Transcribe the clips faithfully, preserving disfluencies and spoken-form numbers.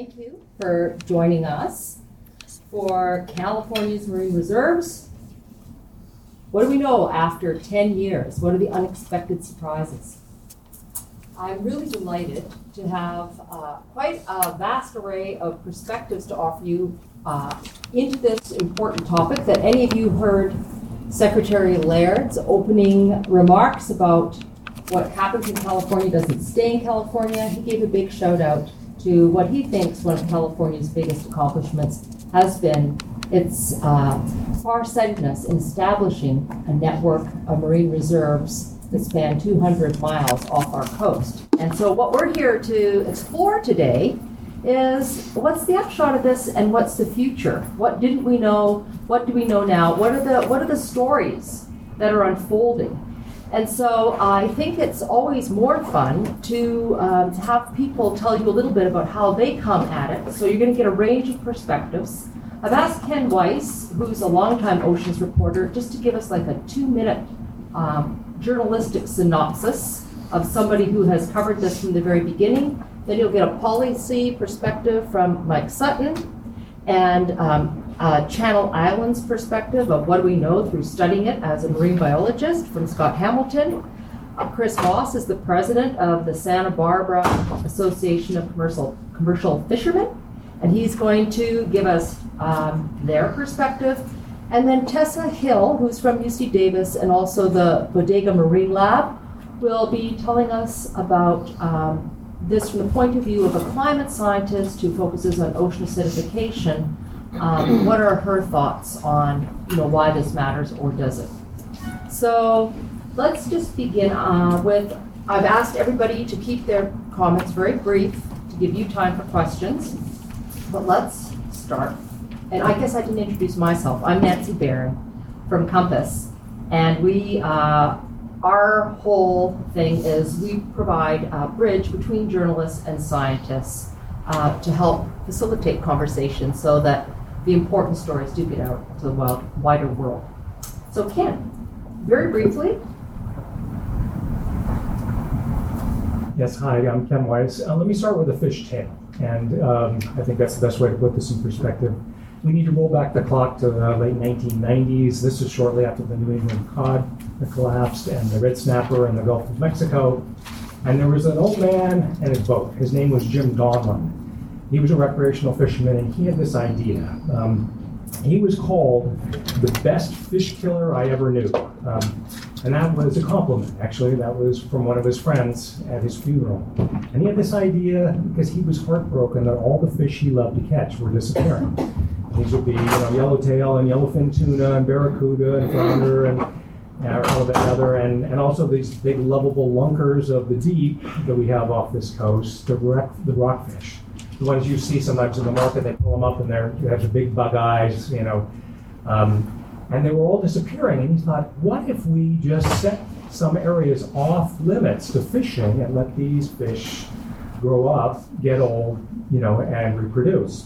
Thank you for joining us for California's Marine Reserves. What do we know after ten years? What are the unexpected surprises? I'm really delighted to have uh, quite a vast array of perspectives to offer you uh, into this important topic that any of you heard Secretary Laird's opening remarks about what happens in California doesn't stay in California. He gave a big shout out to what he thinks one of California's biggest accomplishments has been its uh, far-sightedness in establishing a network of marine reserves that span two hundred miles off our coast. And so what we're here to explore today is what's the upshot of this and what's the future? What didn't we know? What do we know now? What are the what are the stories that are unfolding? And so I think it's always more fun to, um, to have people tell you a little bit about how they come at it. So you're going to get a range of perspectives. I've asked Ken Weiss, who's a longtime oceans reporter, just to give us like a two-minute um, journalistic synopsis of somebody who has covered this from the very beginning. Then you'll get a policy perspective from Mike Sutton, and um, Uh, Channel Islands perspective of what do we know through studying it as a marine biologist from Scott Hamilton. Uh, Chris Moss is the president of the Santa Barbara Association of Commercial, Commercial Fishermen, and he's going to give us um, their perspective. And then Tessa Hill, who's from U C Davis and also the Bodega Marine Lab, will be telling us about um, this from the point of view of a climate scientist who focuses on ocean acidification. Um, what are her thoughts on, you know, why this matters, or does it? So let's just begin uh, with, I've asked everybody to keep their comments very brief to give you time for questions, but let's start. And I guess I didn't introduce myself. I'm Nancy Barron from Compass, and we, uh, our whole thing is we provide a bridge between journalists and scientists uh, to help facilitate conversation so that the important stories do get out to the wild, wider world. So Ken, very briefly. Yes, hi, I'm Ken Weiss. Uh, let me start with the fish tail. And um, I think that's the best way to put this in perspective. We need to roll back the clock to the late nineteen nineties. This is shortly after the New England cod collapsed and the red snapper in the Gulf of Mexico. And there was an old man and his boat. His name was Jim Donlin. He was a recreational fisherman, and he had this idea. Um, he was called the best fish killer I ever knew. Um, and that was a compliment, actually. That was from one of his friends at his funeral. And he had this idea because he was heartbroken that all the fish he loved to catch were disappearing. These would be, you know, yellowtail and yellowfin tuna and barracuda and flounder and uh, all of that other, and, and also these big lovable lunkers of the deep that we have off this coast, the, rock, the rockfish. The ones you see sometimes in the market, they pull them up and they're, they have the big bug eyes, you know. Um, and they were all disappearing. And he thought, what if we just set some areas off limits to fishing and let these fish grow up, get old, you know, and reproduce?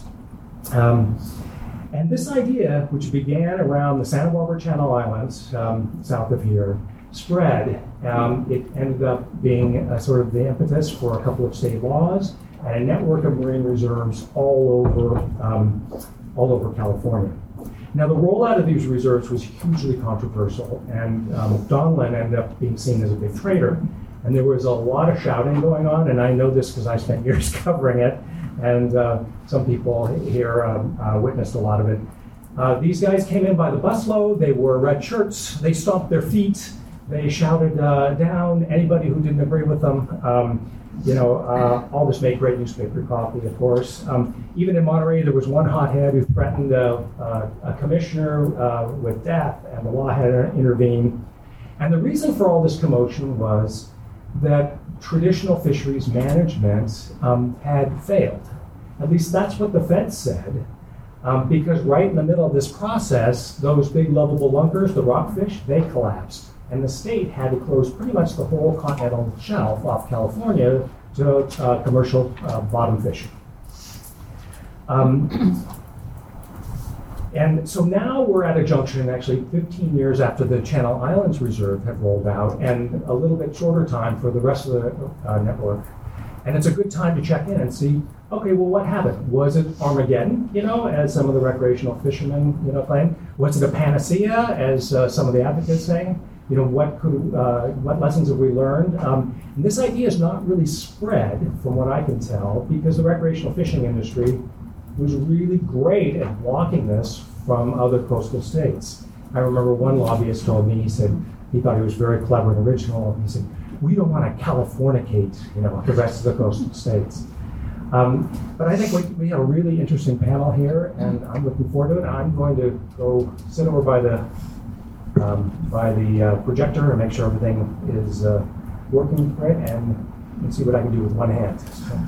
Um, and this idea, which began around the Santa Barbara Channel Islands, um, south of here, spread. Um, it ended up being a, sort of the impetus for a couple of state laws and a network of marine reserves all over, um, all over California. Now, the rollout of these reserves was hugely controversial, and um, Donlin ended up being seen as a big traitor. And there was a lot of shouting going on, and I know this because I spent years covering it, and uh, some people here um, uh, witnessed a lot of it. Uh, these guys came in by the busload. They wore red shirts. They stomped their feet. They shouted uh, down anybody who didn't agree with them. Um, You know, uh, all this made great newspaper copy, of course. Um, even in Monterey, there was one hothead who threatened uh, uh, a commissioner uh, with death, and the law had to intervene. And the reason for all this commotion was that traditional fisheries management um, had failed. At least that's what the feds said. Um, because right in the middle of this process, those big lovable lunkers, the rockfish, they collapsed. And the state had to close pretty much the whole continental shelf off California to uh, commercial uh, bottom fishing. Um, and so now we're at a junction, actually fifteen years after the Channel Islands Reserve had rolled out, and a little bit shorter time for the rest of the uh, network. And it's a good time to check in and see, okay, well, what happened? Was it Armageddon, you know, as some of the recreational fishermen, you know, claim? Was it a panacea, as uh, some of the advocates saying? You know, what could, uh, what lessons have we learned? Um, and this idea is not really spread, from what I can tell, because the recreational fishing industry was really great at blocking this from other coastal states. I remember one lobbyist told me, he said, he thought he was very clever and original. He said, we don't want to Californicate, you know, the rest of the coastal states. Um, but I think we, we have a really interesting panel here, and I'm looking forward to it. I'm going to go sit over by the um, by the uh, projector and make sure everything is uh, working right, and, and see what I can do with one hand.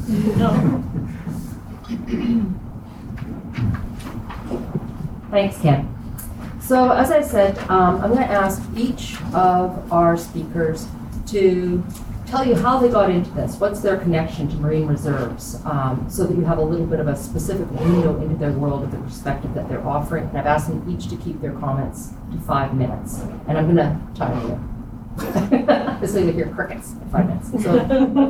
Thanks, Ken. So as I said, um, I'm going to ask each of our speakers to tell you how they got into this, what's their connection to marine reserves, um, so that you have a little bit of a specific window into their world of the perspective that they're offering. And I've asked them each to keep their comments to five minutes. And I'm going to time you. So you hear crickets in five minutes. So.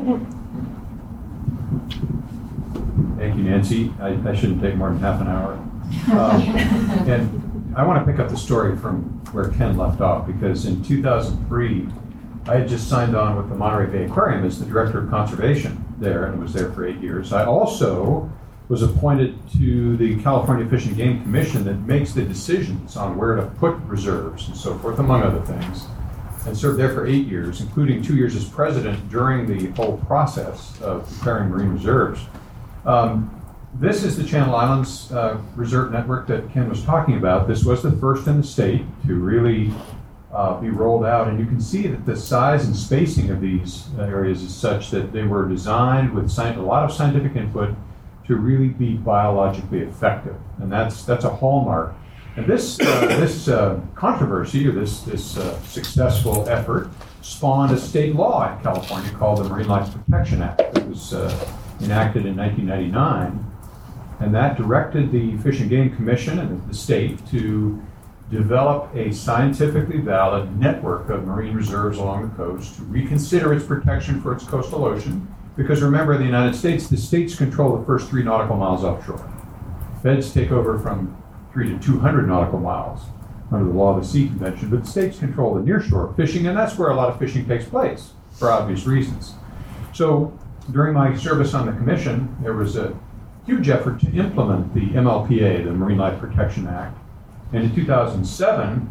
Thank you, Nancy. I, I shouldn't take more than half an hour. Um, and I want to pick up the story from where Ken left off, because in two thousand three, I had just signed on with the Monterey Bay Aquarium as the director of conservation there, and was there for eight years. I also was appointed to the California Fish and Game Commission that makes the decisions on where to put reserves and so forth, among other things, and served there for eight years, including two years as president during the whole process of declaring marine reserves. Um, this is the Channel Islands uh, Reserve Network that Ken was talking about. This was the first in the state to really Uh, be rolled out, and you can see that the size and spacing of these uh, areas is such that they were designed with sci- a lot of scientific input to really be biologically effective, and that's that's a hallmark. And this uh, this uh, controversy, or this this uh, successful effort, spawned a state law in California called the Marine Life Protection Act. It was uh, enacted in nineteen ninety-nine, and that directed the Fish and Game Commission and the state to develop a scientifically valid network of marine reserves along the coast, to reconsider its protection for its coastal ocean, because remember, in the United States, the states control the first three nautical miles offshore. Feds take over from three to two hundred nautical miles under the Law of the Sea Convention, but the states control the nearshore fishing, and that's where a lot of fishing takes place, for obvious reasons. So during my service on the commission, there was a huge effort to implement the M L P A, the Marine Life Protection Act. And in two thousand seven,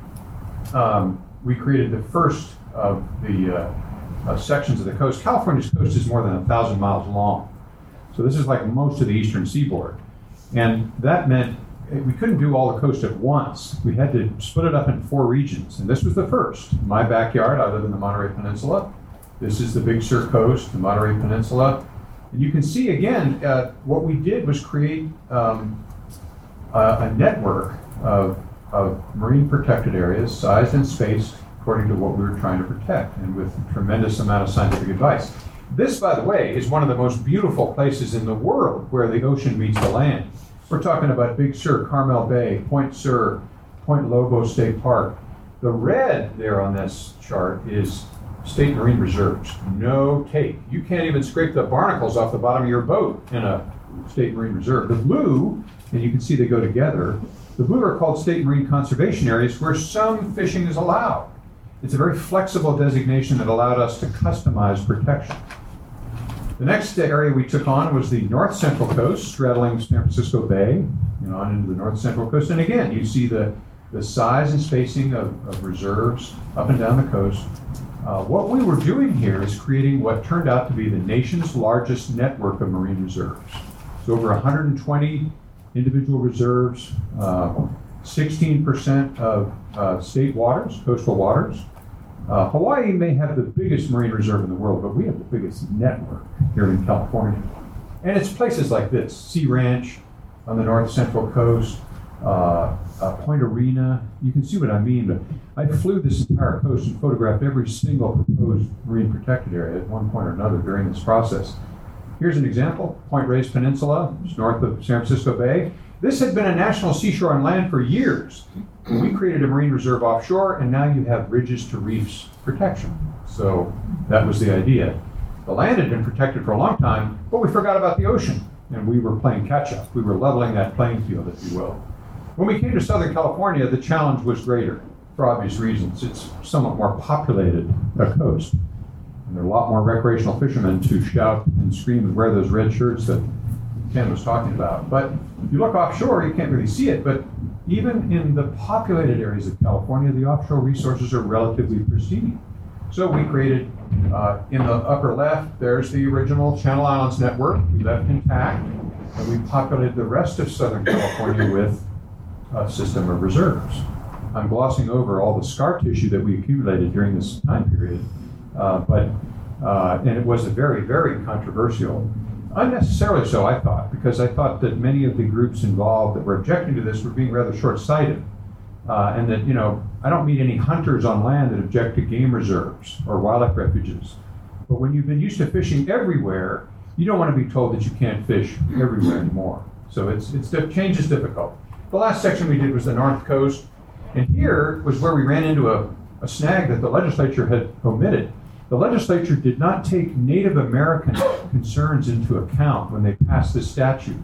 um, we created the first of the uh, uh, sections of the coast. California's coast is more than a thousand miles long. So this is like most of the eastern seaboard. And that meant we couldn't do all the coast at once. We had to split it up in four regions. And this was the first. My backyard, I live in the Monterey Peninsula. This is the Big Sur coast, the Monterey Peninsula. And you can see again, uh, what we did was create um, a, a network Of, of marine protected areas, sized and spaced according to what we were trying to protect, and with a tremendous amount of scientific advice. This, by the way, is one of the most beautiful places in the world where the ocean meets the land. We're talking about Big Sur, Carmel Bay, Point Sur, Point Lobo State Park. The red there on this chart is state marine reserves. No take. You can't even scrape the barnacles off the bottom of your boat in a state marine reserve. The blue, and you can see they go together, the blue are called state marine conservation areas, where some fishing is allowed. It's a very flexible designation that allowed us to customize protection. The next area we took on was the north central coast, straddling San Francisco Bay, you know, on into the north central coast. And again, you see the, the size and spacing of, of reserves up and down the coast. Uh, what we were doing here is creating what turned out to be the nation's largest network of marine reserves. It's over one hundred twenty individual reserves, uh, sixteen percent of uh, state waters, coastal waters. Uh, Hawaii may have the biggest marine reserve in the world, but we have the biggest network here in California. And it's places like this: Sea Ranch on the north central coast, uh, uh, Point Arena. You can see what I mean, but I flew this entire coast and photographed every single proposed marine protected area at one point or another during this process. Here's an example: Point Reyes Peninsula, just north of San Francisco Bay. This had been a national seashore and land for years. We created a marine reserve offshore, and now you have ridges to reefs protection. So that was the idea. The land had been protected for a long time, but we forgot about the ocean, and we were playing catch-up. We were leveling that playing field, if you will. When we came to Southern California, the challenge was greater, for obvious reasons. It's somewhat more populated a coast, and there are a lot more recreational fishermen to shout and scream and wear those red shirts that Ken was talking about. But if you look offshore, you can't really see it, but even in the populated areas of California, the offshore resources are relatively pristine. So we created, uh, in the upper left, there's the original Channel Islands network. We left intact, and we populated the rest of Southern California with a system of reserves. I'm glossing over all the scar tissue that we accumulated during this time period, uh, but uh, and it was a very, very controversial. Unnecessarily so, I thought, because I thought that many of the groups involved that were objecting to this were being rather short-sighted. Uh, and that, you know, I don't meet any hunters on land that object to game reserves or wildlife refuges. But when you've been used to fishing everywhere, you don't want to be told that you can't fish everywhere anymore. So it's, it's the change is difficult. The last section we did was the North Coast. And here was where we ran into a, a snag that the legislature had omitted. The legislature did not take Native American concerns into account when they passed this statute.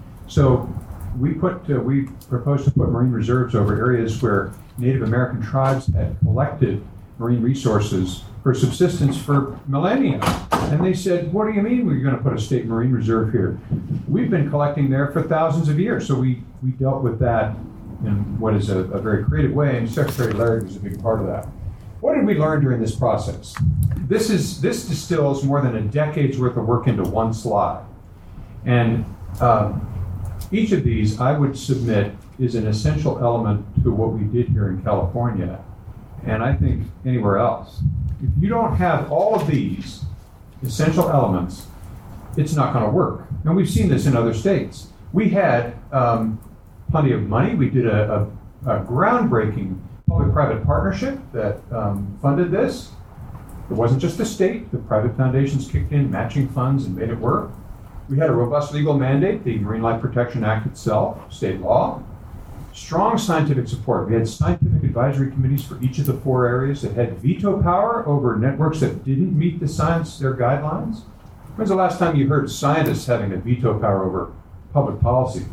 So we put, uh, we proposed to put marine reserves over areas where Native American tribes had collected marine resources for subsistence for millennia. And they said, what do you mean we're going to put a state marine reserve here? We've been collecting there for thousands of years. So we, we dealt with that in what is a, a very creative way, and Secretary Laird was a big part of that. What did we learn during this process? This is this distills more than a decade's worth of work into one slide. And um, each of these, I would submit, is an essential element to what we did here in California, and I think anywhere else. If you don't have all of these essential elements, it's not going to work. And we've seen this in other states. We had um, plenty of money. We did a, a, a groundbreaking public-private partnership that um, funded this. It wasn't just the state. The private foundations kicked in matching funds and made it work. We had a robust legal mandate, the Marine Life Protection Act itself, state law. Strong scientific support. We had scientific advisory committees for each of the four areas that had veto power over networks that didn't meet the science, their guidelines. When's the last time you heard scientists having a veto power over public policy?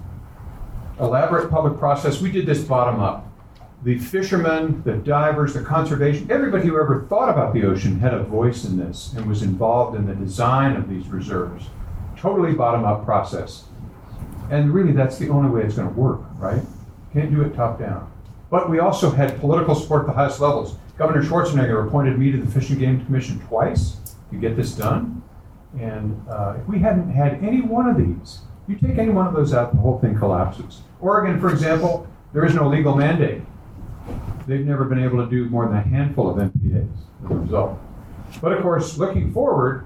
Elaborate public process. We did this bottom up. The fishermen, the divers, the conservation, everybody who ever thought about the ocean had a voice in this and was involved in the design of these reserves. Totally bottom-up process. And really, that's the only way it's going to work, right? Can't do it top-down. But we also had political support at the highest levels. Governor Schwarzenegger appointed me to the Fish and Game Commission twice to get this done. And uh, if we hadn't had any one of these, you take any one of those out, the whole thing collapses. Oregon, for example, there is no legal mandate. They've never been able to do more than a handful of M P As as a result. But of course, looking forward,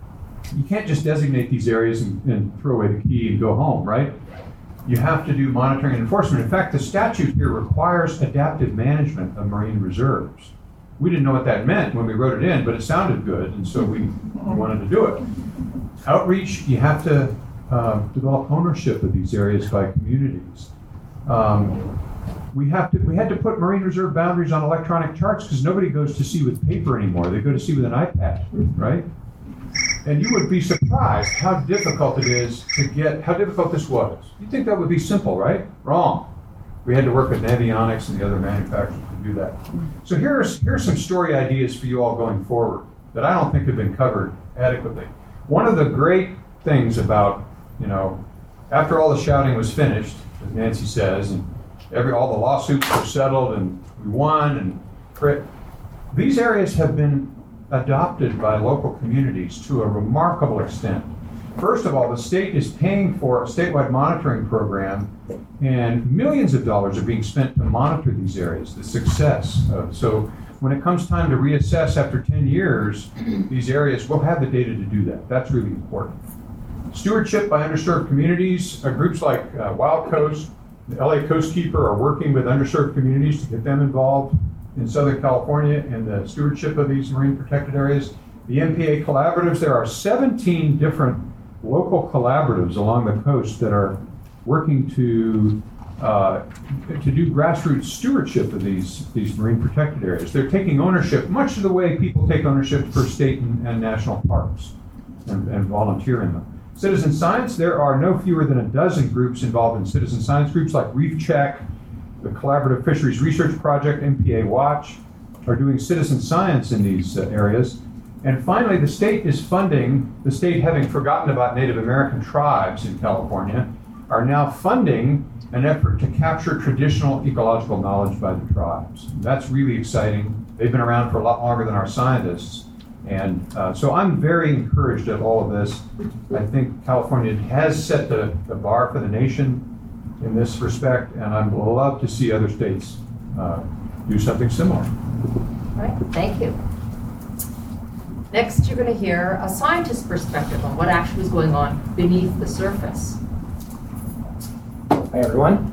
you can't just designate these areas and, and throw away the key and go home, right? You have to do monitoring and enforcement. In fact, the statute here requires adaptive management of marine reserves. We didn't know what that meant when we wrote it in, but it sounded good, and so we wanted to do it. Outreach, you have to uh, develop ownership of these areas by communities. Um, We have to. We had to put marine reserve boundaries on electronic charts because nobody goes to sea with paper anymore. They go to sea with an iPad, right? And you would be surprised how difficult it is to get, how difficult this was. You'd think that would be simple, right? Wrong. We had to work with Navionics and the other manufacturers to do that. So here's, here's some story ideas for you all going forward that I don't think have been covered adequately. One of the great things about, you know, after all the shouting was finished, as Nancy says, and every all the lawsuits were settled and we won, and these areas have been adopted by local communities to a remarkable extent. First of all, the state is paying for a statewide monitoring program, and millions of dollars are being spent to monitor these areas, the success. Of, so when it comes time to reassess after ten years, these areas will have the data to do that. That's really important. Stewardship by underserved communities, uh, groups like uh, Wild Coast, the L A Coastkeeper are working with underserved communities to get them involved in Southern California in the stewardship of these marine protected areas. The M P A collaboratives, there are seventeen different local collaboratives along the coast that are working to uh, to do grassroots stewardship of these, these marine protected areas. They're taking ownership, much of the way people take ownership for state and, and national parks. and, and volunteer in them. Citizen science, there are no fewer than a dozen groups involved in citizen science. Groups like Reef Check, the Collaborative Fisheries Research Project, M P A Watch, are doing citizen science in these uh, areas. And finally, the state is funding, the state having forgotten about Native American tribes in California, are now funding an effort to capture traditional ecological knowledge by the tribes. That's really exciting. They've been around for a lot longer than our scientists. And uh, so I'm very encouraged at all of this. I think California has set the, the bar for the nation in this respect, and I'd love to see other states uh, do something similar. All right, thank you. Next, you're going to hear a scientist's perspective on what actually is going on beneath the surface. Hi, everyone.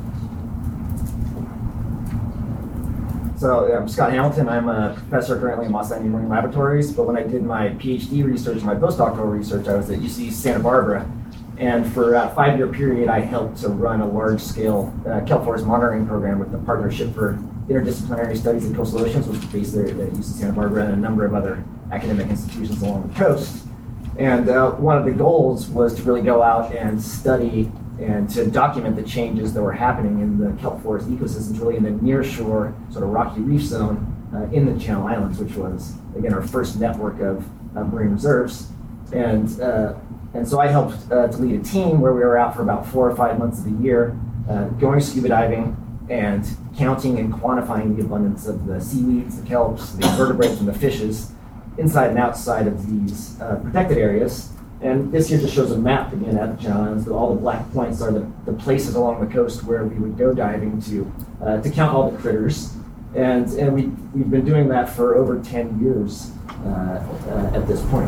So I'm Scott Hamilton. I'm a professor currently in Los Angeles Marine Laboratories, but when I did my PhD research, my postdoctoral research, I was at U C Santa Barbara. And for a five-year period, I helped to run a large-scale uh, kelp forest monitoring program with the Partnership for Interdisciplinary Studies in Coastal Oceans, which is based there at U C Santa Barbara and a number of other academic institutions along the coast. And uh, one of the goals was to really go out and study and to document the changes that were happening in the kelp forest ecosystems, really in the nearshore sort of rocky reef zone uh, in the Channel Islands, which was, again, our first network of uh, marine reserves. And uh, and so I helped uh, to lead a team where we were out for about four or five months of the year, uh, going scuba diving and counting and quantifying the abundance of the seaweeds, the kelps, the invertebrates, and the fishes inside and outside of these uh, protected areas. And this here just shows a map again at the Channel Islands. All the black points are the, the places along the coast where we would go diving to uh, to count all the critters. And and we, we've been doing that for over ten years uh, uh, at this point.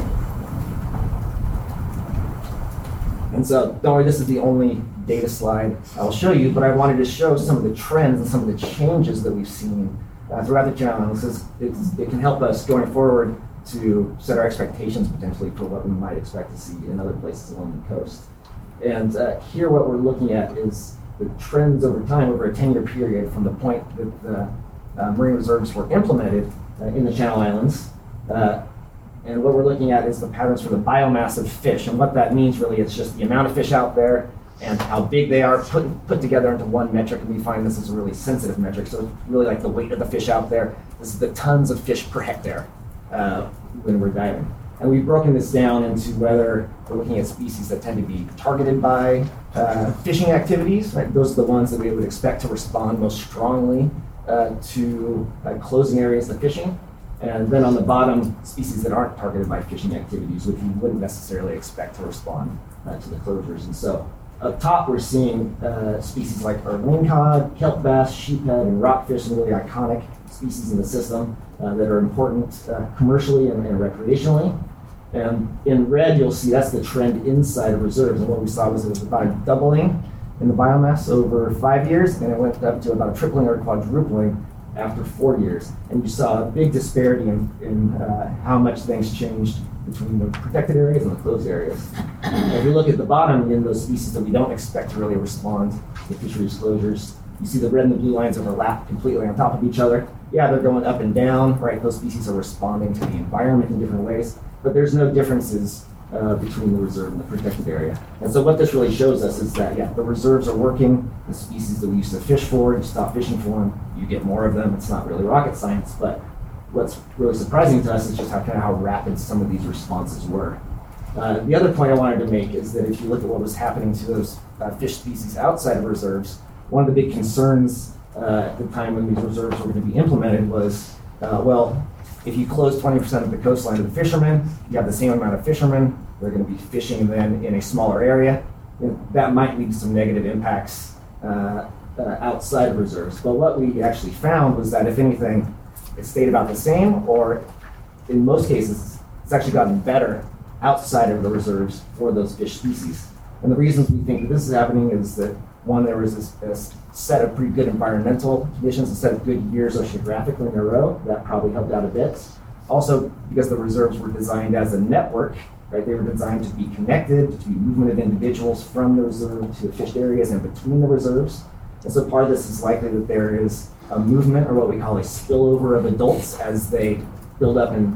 And so, don't worry, this is the only data slide I'll show you, but I wanted to show some of the trends and some of the changes that we've seen uh, throughout the Channel Islands. It's, it's, it can help us going forward to set our expectations potentially for what we might expect to see in other places along the coast. And uh, here what we're looking at is the trends over time, over a ten-year period from the point that the uh, marine reserves were implemented uh, in the Channel Islands. Uh, and what we're looking at is the patterns for the biomass of fish. And what that means really is just the amount of fish out there and how big they are put, put together into one metric. And we find this is a really sensitive metric. So it's really like the weight of the fish out there. This is the tons of fish per hectare. Uh, when we're diving. And we've broken this down into whether we're looking at species that tend to be targeted by uh, fishing activities. Right? Those are the ones that we would expect to respond most strongly uh, to uh, closing areas of fishing. And then on the bottom, species that aren't targeted by fishing activities, which we wouldn't necessarily expect to respond uh, to the closures. And so up top, we're seeing uh, species like our lingcod, kelp bass, sheephead, and rockfish, and really iconic species in the system uh, that are important uh, commercially and, and recreationally. And in red, you'll see that's the trend inside of reserves. And what we saw was it was about a doubling in the biomass over five years, and it went up to about a tripling or quadrupling after four years. And you saw a big disparity in, in uh, how much things changed between the protected areas and the closed areas. And if you look at the bottom, in those species that we don't expect to really respond to fisheries closures, you see the red and the blue lines overlap completely on top of each other. Yeah, they're going up and down, right? Those species are responding to the environment in different ways, but there's no differences uh, between the reserve and the protected area. And so what this really shows us is that, yeah, the reserves are working. The species that we used to fish for, you stop fishing for them, you get more of them. It's not really rocket science, but what's really surprising to us is just how kind of how rapid some of these responses were. Uh, the other point I wanted to make is that if you look at what was happening to those uh, fish species outside of reserves, one of the big concerns uh, at the time when these reserves were going to be implemented was, uh, well, if you close twenty percent of the coastline to the fishermen, you have the same amount of fishermen, they're going to be fishing then in a smaller area. And that might lead to some negative impacts uh, uh, outside of reserves. But what we actually found was that if anything, it stayed about the same, or in most cases, it's actually gotten better outside of the reserves for those fish species. And the reasons we think that this is happening is that, one, there was this, this set of pretty good environmental conditions, a set of good years oceanographically in a row. That probably helped out a bit. Also, because the reserves were designed as a network, right? They were designed to be connected, to be movement of individuals from the reserve to the fished areas and between the reserves. And so part of this is likely that there is a movement, or what we call a spillover of adults as they build up and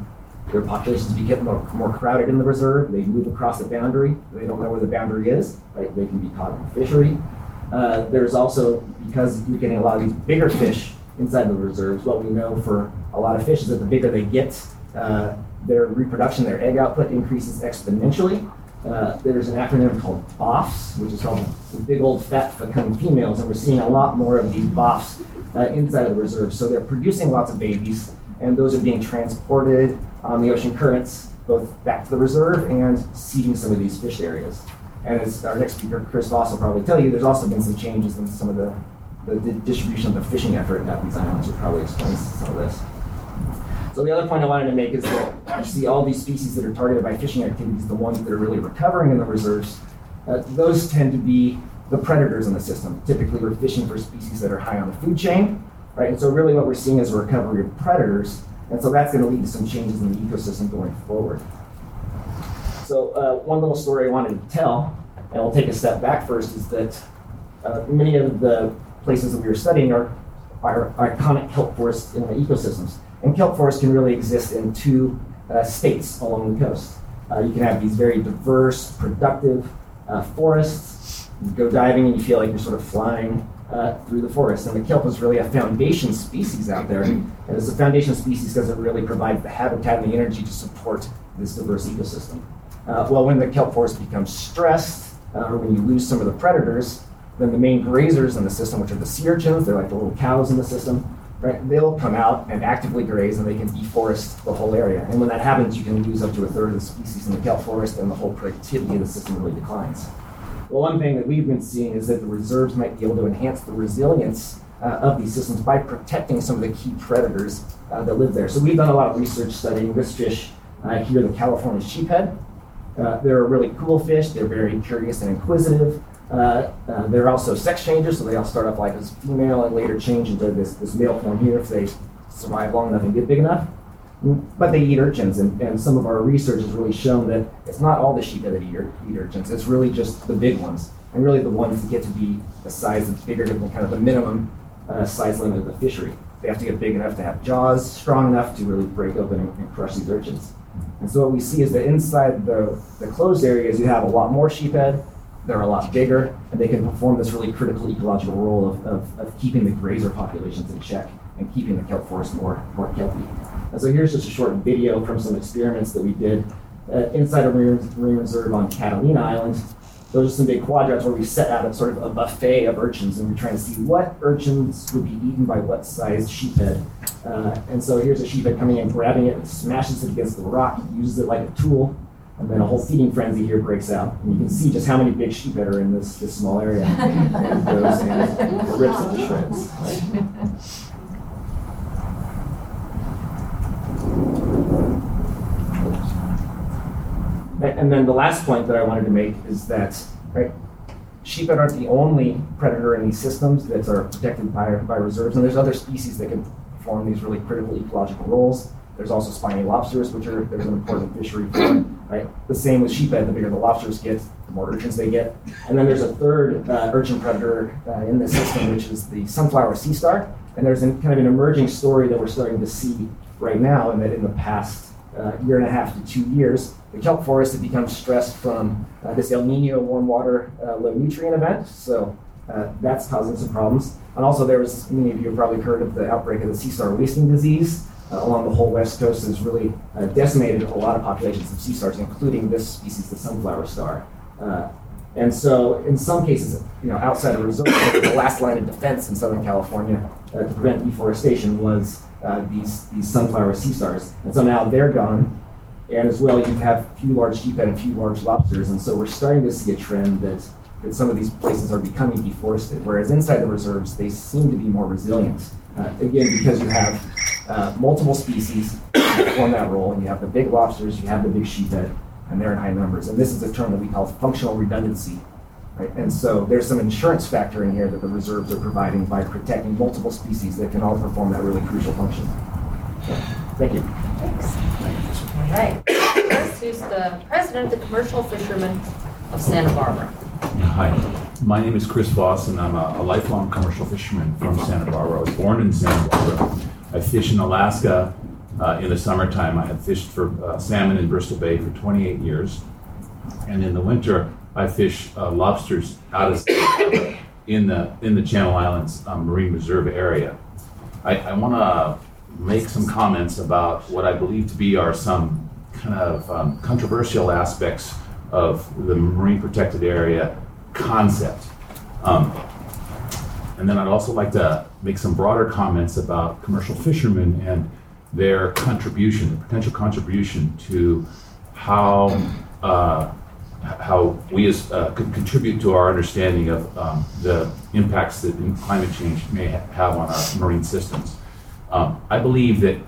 their populations become more, more crowded in the reserve. They move across the boundary. They don't know where the boundary is, right? They can be caught in a fishery. Uh, there's also, because you're getting a lot of these bigger fish inside the reserves, what we know for a lot of fish is that the bigger they get, uh, their reproduction, their egg output increases exponentially. Uh, there's an acronym called B O F S, which is called the big old fat fecund females, and we're seeing a lot more of these B O F S uh, inside of the reserve. So they're producing lots of babies, and those are being transported on the ocean currents, both back to the reserve and seeding some of these fish areas. And as our next speaker, Chris Voss, will probably tell you, there's also been some changes in some of the, the, the distribution of the fishing effort at these islands, which probably explains some of this. So the other point I wanted to make is that you see all these species that are targeted by fishing activities, the ones that are really recovering in the reserves, uh, those tend to be the predators in the system. Typically, we're fishing for species that are high on the food chain, right? And so really what we're seeing is a recovery of predators, and so that's going to lead to some changes in the ecosystem going forward. So uh, one little story I wanted to tell, and we'll take a step back first, is that uh, many of the places that we were studying are, are iconic kelp forests in the ecosystems. And kelp forests can really exist in two uh, states along the coast. Uh, you can have these very diverse, productive uh, forests. You go diving and you feel like you're sort of flying uh, through the forest. And the kelp is really a foundation species out there. And it's a foundation species because it really provides the habitat and the energy to support this diverse ecosystem. Uh, well, when the kelp forest becomes stressed, uh, or when you lose some of the predators, then the main grazers in the system, which are the sea urchins, they're like the little cows in the system, right? They'll come out and actively graze, and they can deforest the whole area. And when that happens, you can lose up to a third of the species in the kelp forest, and the whole productivity of the system really declines. Well, one thing that we've been seeing is that the reserves might be able to enhance the resilience uh, of these systems by protecting some of the key predators uh, that live there. So we've done a lot of research studying this fish uh, here, the California sheephead. Uh, they're a really cool fish. They're very curious and inquisitive. Uh, uh, they're also sex changers, so they all start off life as female and later change into this, this male form here if they survive long enough and get big enough. But they eat urchins, and, and some of our research has really shown that it's not all the sheephead that eat, ur- eat urchins. It's really just the big ones, and really the ones that get to be the size that's bigger than kind of the minimum uh, size limit of the fishery. They have to get big enough to have jaws strong enough to really break open and, and crush these urchins. And so what we see is that inside the, the closed areas, you have a lot more sheephead. They're a lot bigger, and they can perform this really critical ecological role of, of, of keeping the grazer populations in check and keeping the kelp forest more, more kelpy. And so here's just a short video from some experiments that we did uh, inside a marine, marine reserve on Catalina Island. Those are some big quadrants where we set out a sort of a buffet of urchins, and we're trying to see what urchins would be eaten by what size sheephead. Uh, and so here's a sheephead coming in, grabbing it, smashes it against the rock, uses it like a tool, and then a whole feeding frenzy here breaks out. And you can see just how many big sheephead are in this, this small area. And goes and rips it to shreds. Right? And then the last point that I wanted to make is that, right, sheephead aren't the only predator in these systems that are protected by, by reserves, and there's other species that can perform these really critical ecological roles. There's also spiny lobsters, which are there's an important fishery for, right? The same with sheephead. The bigger the lobsters get, the more urchins they get. And then there's a third uh, urchin predator uh, in this system, which is the sunflower sea star. And there's an, kind of an emerging story that we're starting to see right now, in that in the past uh, year and a half to two years, the kelp forest had become stressed from uh, this El Nino warm water uh, low nutrient event. So uh, that's causing some problems. And also there was, many of you have probably heard of the outbreak of the sea star wasting disease. Uh, along the whole west coast has really uh, decimated a lot of populations of sea stars, including this species, the sunflower star. Uh, and so, in some cases, you know, outside of reserve, the last line of defense in Southern California uh, to prevent deforestation was uh, these these sunflower sea stars. And so now they're gone, and as well, you have few large sheephead and few large lobsters. And so we're starting to see a trend that that some of these places are becoming deforested, whereas inside the reserves, they seem to be more resilient. Uh, again, because you have uh, multiple species that perform that role, and you have the big lobsters, you have the big sheephead, and they're in high numbers. And this is a term that we call functional redundancy, right? And so there's some insurance factor in here that the reserves are providing by protecting multiple species that can all perform that really crucial function. So, thank you. Thanks. All right. Chris, who's the president of the Commercial Fishermen of Santa Barbara. Hi, my name is Chris Voss, and I'm a, a lifelong commercial fisherman from Santa Barbara. I was born in Santa Barbara. I fish in Alaska, Uh, in the summertime, I have fished for uh, salmon in Bristol Bay for twenty-eight years. And in the winter, I fish uh, lobsters out of in the in the Channel Islands um, Marine Reserve area. I, I want to make some comments about what I believe to be are some kind of um, controversial aspects of the Marine Protected Area concept. Um, and then I'd also like to make some broader comments about commercial fishermen and their contribution, the potential contribution to how uh, how we as, uh, could contribute to our understanding of um, the impacts that climate change may ha- have on our marine systems. Um, I believe that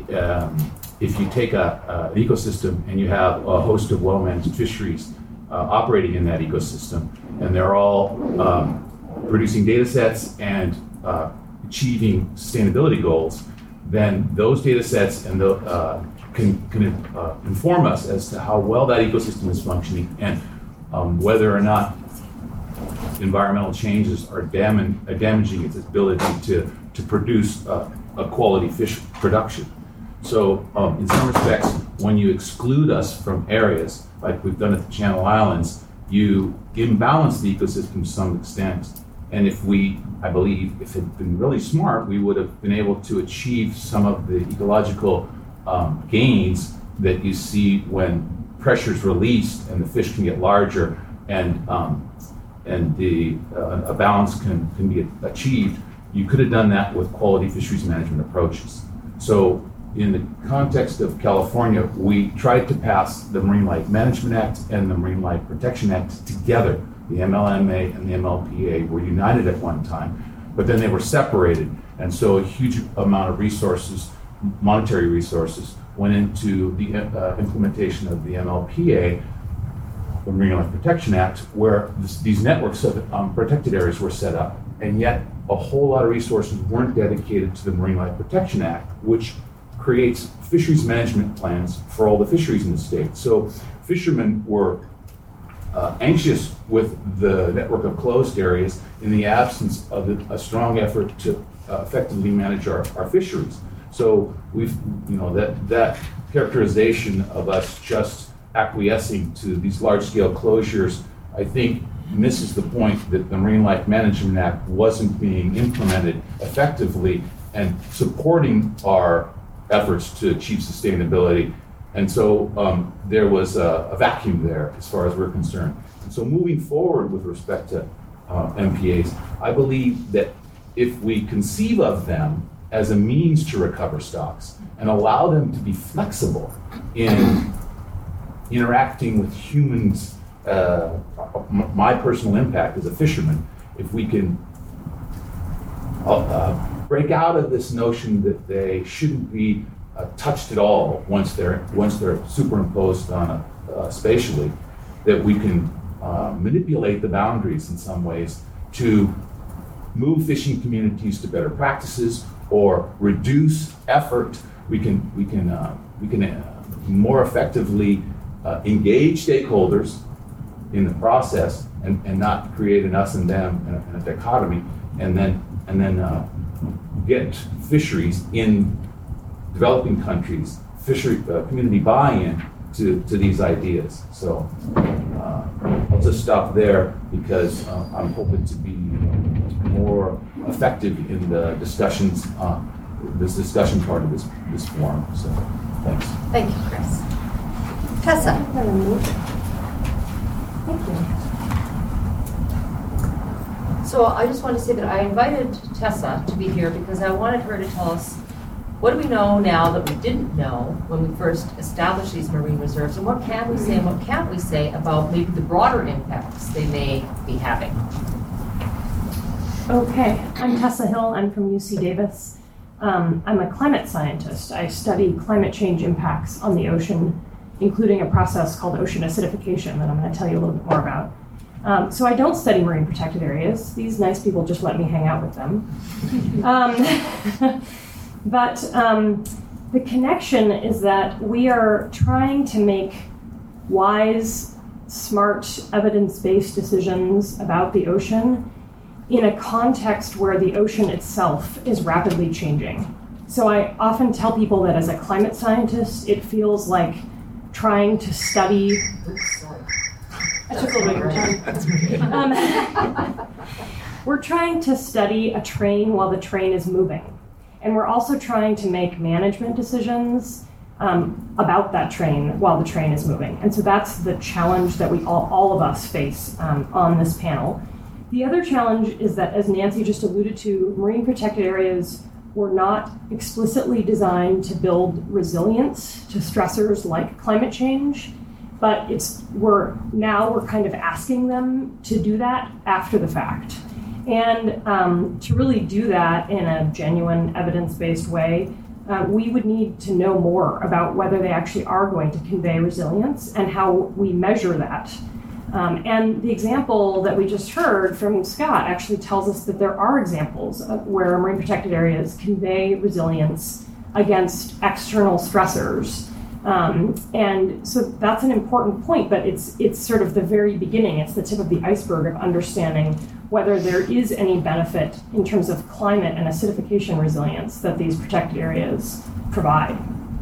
um, if you take a, a, an ecosystem and you have a host of well-managed fisheries uh, operating in that ecosystem, and they're all um, producing data sets and uh, achieving sustainability goals, then those data sets and the uh, can, can uh, inform us as to how well that ecosystem is functioning and um, whether or not environmental changes are, dam- are damaging its ability to, to produce uh, a quality fish production. So um, in some respects, when you exclude us from areas, like we've done at the Channel Islands, you imbalance the ecosystem to some extent. And if we, I believe, if it had been really smart, we would have been able to achieve some of the ecological um, gains that you see when pressure is released and the fish can get larger and um, and the uh, a balance can, can be achieved. You could have done that with quality fisheries management approaches. So in the context of California, we tried to pass the Marine Life Management Act and the Marine Life Protection Act together. The M L M A and the M L P A were united at one time, but then they were separated. And so a huge amount of resources, monetary resources, went into the uh, implementation of the M L P A, the Marine Life Protection Act, where this, these networks of um, protected areas were set up. And yet a whole lot of resources weren't dedicated to the Marine Life Protection Act, which creates fisheries management plans for all the fisheries in the state. So fishermen were Uh, anxious with the network of closed areas in the absence of a, a strong effort to uh, effectively manage our, our fisheries. So we've, you know, that that characterization of us just acquiescing to these large-scale closures, I think, misses the point that the Marine Life Management Act wasn't being implemented effectively and supporting our efforts to achieve sustainability. And so um, there was a, a vacuum there as far as we're concerned. And so moving forward with respect to uh, M P As, I believe that if we conceive of them as a means to recover stocks and allow them to be flexible in interacting with humans, uh, m- my personal impact as a fisherman, if we can uh, break out of this notion that they shouldn't be Uh, touched at all once they're once they're superimposed on a, uh, spatially, that we can uh, manipulate the boundaries in some ways to move fishing communities to better practices or reduce effort. We can we can uh, we can uh, more effectively uh, engage stakeholders in the process and, and not create an us and them and a, and a dichotomy, and then and then uh, get fisheries in developing countries, fishery uh, community buy-in to, to these ideas. So uh, I'll just stop there because uh, I'm hoping to be more effective in the discussions, uh, this discussion part of this this forum. So thanks. Thank you, Chris. Tessa. Thank you. So I just want to say that I invited Tessa to be here because I wanted her to tell us what do we know now that we didn't know when we first established these marine reserves, and what can we say and what can't we say about maybe the broader impacts they may be having? Okay, I'm Tessa Hill. I'm from U C Davis. Um, I'm a climate scientist. I study climate change impacts on the ocean, including a process called ocean acidification that I'm going to tell you a little bit more about. Um, so I don't study marine protected areas. These nice people just let me hang out with them. Um, But um, the connection is that we are trying to make wise, smart, evidence-based decisions about the ocean in a context where the ocean itself is rapidly changing. So I often tell people that as a climate scientist, it feels like trying to study. Oops, sorry. I took a little bit of your time. Um, we're trying to study a train while the train is moving. And we're also trying to make management decisions um, about that train while the train is moving. And so that's the challenge that we all, all of us face um, on this panel. The other challenge is that, as Nancy just alluded to, marine protected areas were not explicitly designed to build resilience to stressors like climate change, but it's we're now we're kind of asking them to do that after the fact. And um, to really do that in a genuine evidence-based way, uh, we would need to know more about whether they actually are going to convey resilience and how we measure that. Um, and the example that we just heard from Scott actually tells us that there are examples of where marine protected areas convey resilience against external stressors. Um, and so that's an important point, but it's it's sort of the very beginning. It's the tip of the iceberg of understanding whether there is any benefit in terms of climate and acidification resilience that these protected areas provide.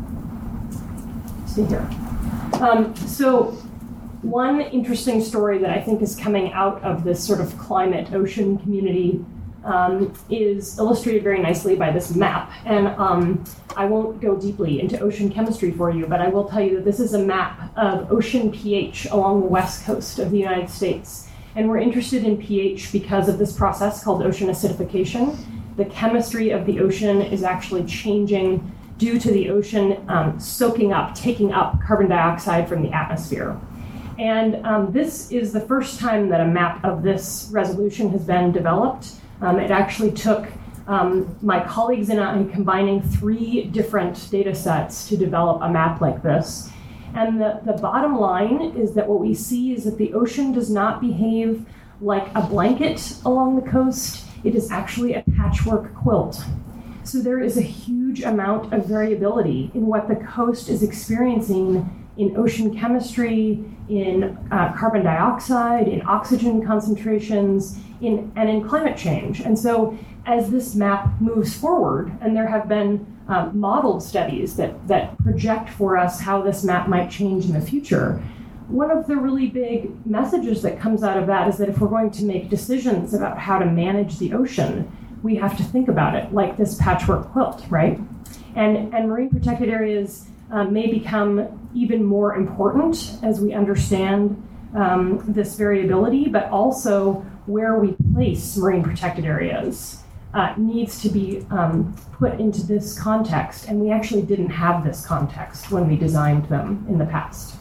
See here. Um, so one interesting story that I think is coming out of this sort of climate ocean community um, is illustrated very nicely by this map. And um, I won't go deeply into ocean chemistry for you, but I will tell you that this is a map of ocean pH along the west coast of the United States. And we're interested in pH because of this process called ocean acidification. The chemistry of the ocean is actually changing due to the ocean um, soaking up, taking up carbon dioxide from the atmosphere. And um, this is the first time that a map of this resolution has been developed. Um, it actually took um, my colleagues and I combining three different data sets to develop a map like this. And the, the bottom line is that what we see is that the ocean does not behave like a blanket along the coast. It is actually a patchwork quilt. So there is a huge amount of variability in what the coast is experiencing in ocean chemistry, in uh, carbon dioxide, in oxygen concentrations, in, and in climate change. And so as this map moves forward, and there have been um, modeled studies that, that project for us how this map might change in the future, one of the really big messages that comes out of that is that if we're going to make decisions about how to manage the ocean, we have to think about it like this patchwork quilt, right? And, and marine protected areas Uh, may become even more important as we understand um, this variability, but also where we place marine protected areas uh, needs to be um, put into this context. And we actually didn't have this context when we designed them in the past.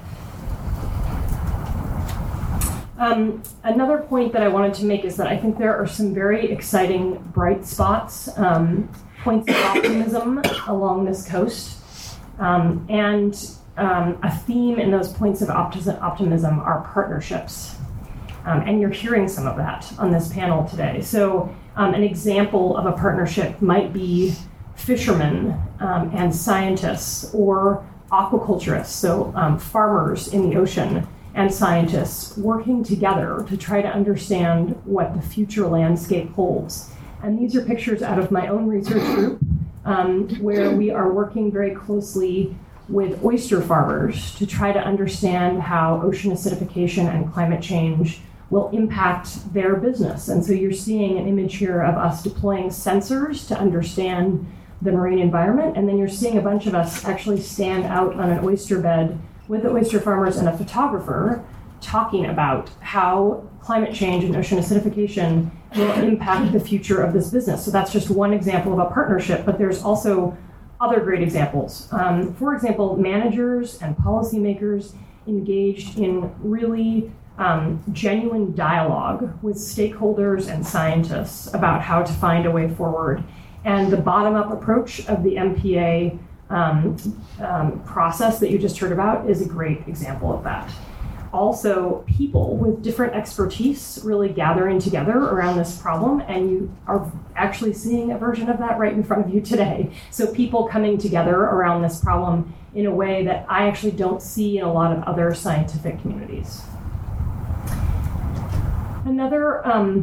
Um, another point that I wanted to make is that I think there are some very exciting bright spots, um, points of optimism along this coast. Um, and um, a theme in those points of opti- optimism are partnerships. Um, and you're hearing some of that on this panel today. So um, an example of a partnership might be fishermen um, and scientists, or aquaculturists, so um, farmers in the ocean and scientists working together to try to understand what the future landscape holds. And these are pictures out of my own research group, Um, where we are working very closely with oyster farmers to try to understand how ocean acidification and climate change will impact their business. And so you're seeing an image here of us deploying sensors to understand the marine environment, and then you're seeing a bunch of us actually stand out on an oyster bed with the oyster farmers and a photographer talking about how climate change and ocean acidification will impact the future of this business. So that's just one example of a partnership, but there's also other great examples. Um, for example, managers and policymakers engaged in really um, genuine dialogue with stakeholders and scientists about how to find a way forward. And the bottom-up approach of the M P A um, um, process that you just heard about is a great example of that. Also, people with different expertise really gathering together around this problem, and you are actually seeing a version of that right in front of you today. So people coming together around this problem in a way that I actually don't see in a lot of other scientific communities. Another um,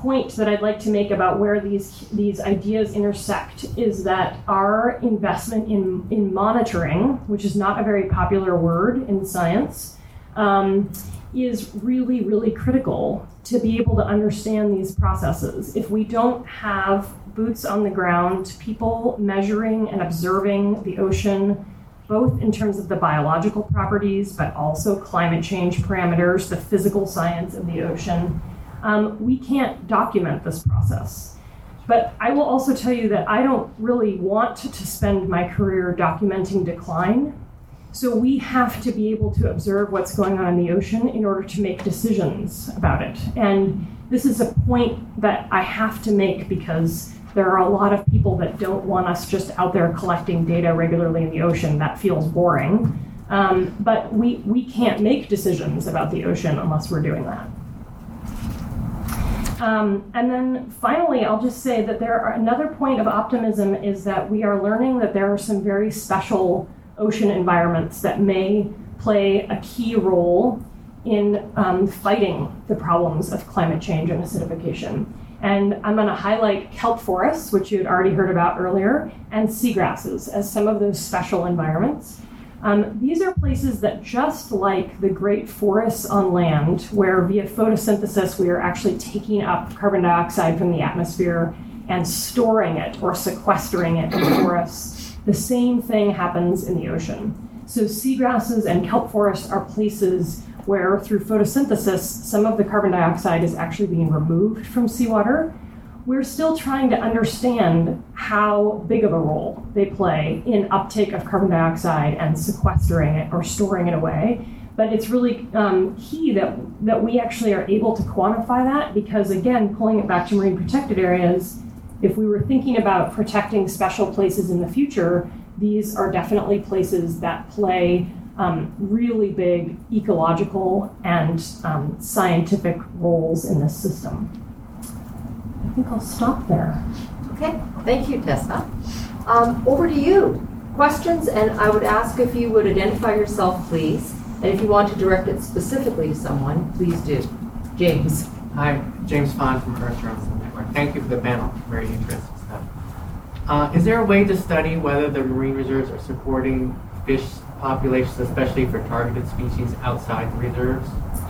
point that I'd like to make about where these these ideas intersect is that our investment in, in monitoring, which is not a very popular word in science, um, is really, really critical to be able to understand these processes. If we don't have boots on the ground, people measuring and observing the ocean, both in terms of the biological properties, but also climate change parameters, the physical science of the ocean, um, we can't document this process. But I will also tell you that I don't really want to spend my career documenting decline. So we have to be able to observe what's going on in the ocean in order to make decisions about it. And this is a point that I have to make because there are a lot of people that don't want us just out there collecting data regularly in the ocean. That feels boring. Um, but we, we can't make decisions about the ocean unless we're doing that. Um, and then finally, I'll just say that there are another point of optimism is that we are learning that there are some very special ocean environments that may play a key role in um, fighting the problems of climate change and acidification. And I'm going to highlight kelp forests, which you had already heard about earlier, and seagrasses as some of those special environments. Um, these are places that, just like the great forests on land, where via photosynthesis we are actually taking up carbon dioxide from the atmosphere and storing it or sequestering it in the forests, the same thing happens in the ocean. So seagrasses and kelp forests are places where, through photosynthesis, some of the carbon dioxide is actually being removed from seawater. We're still trying to understand how big of a role they play in uptake of carbon dioxide and sequestering it or storing it away. But it's really um, key that, that we actually are able to quantify that because, again, pulling it back to marine protected areas, if we were thinking about protecting special places in the future, these are definitely places that play um, really big ecological and um, scientific roles in this system. I think I'll stop there. Okay, thank you, Tessa. Um, over to you. Questions, and I would ask if you would identify yourself, please. And if you want to direct it specifically to someone, please do. James. Hi, James Fond from Earth Journalism Network. Thank you for the panel. Very interesting stuff. Uh, is there a way to study whether the marine reserves are supporting fish populations, especially for targeted species outside the reserves?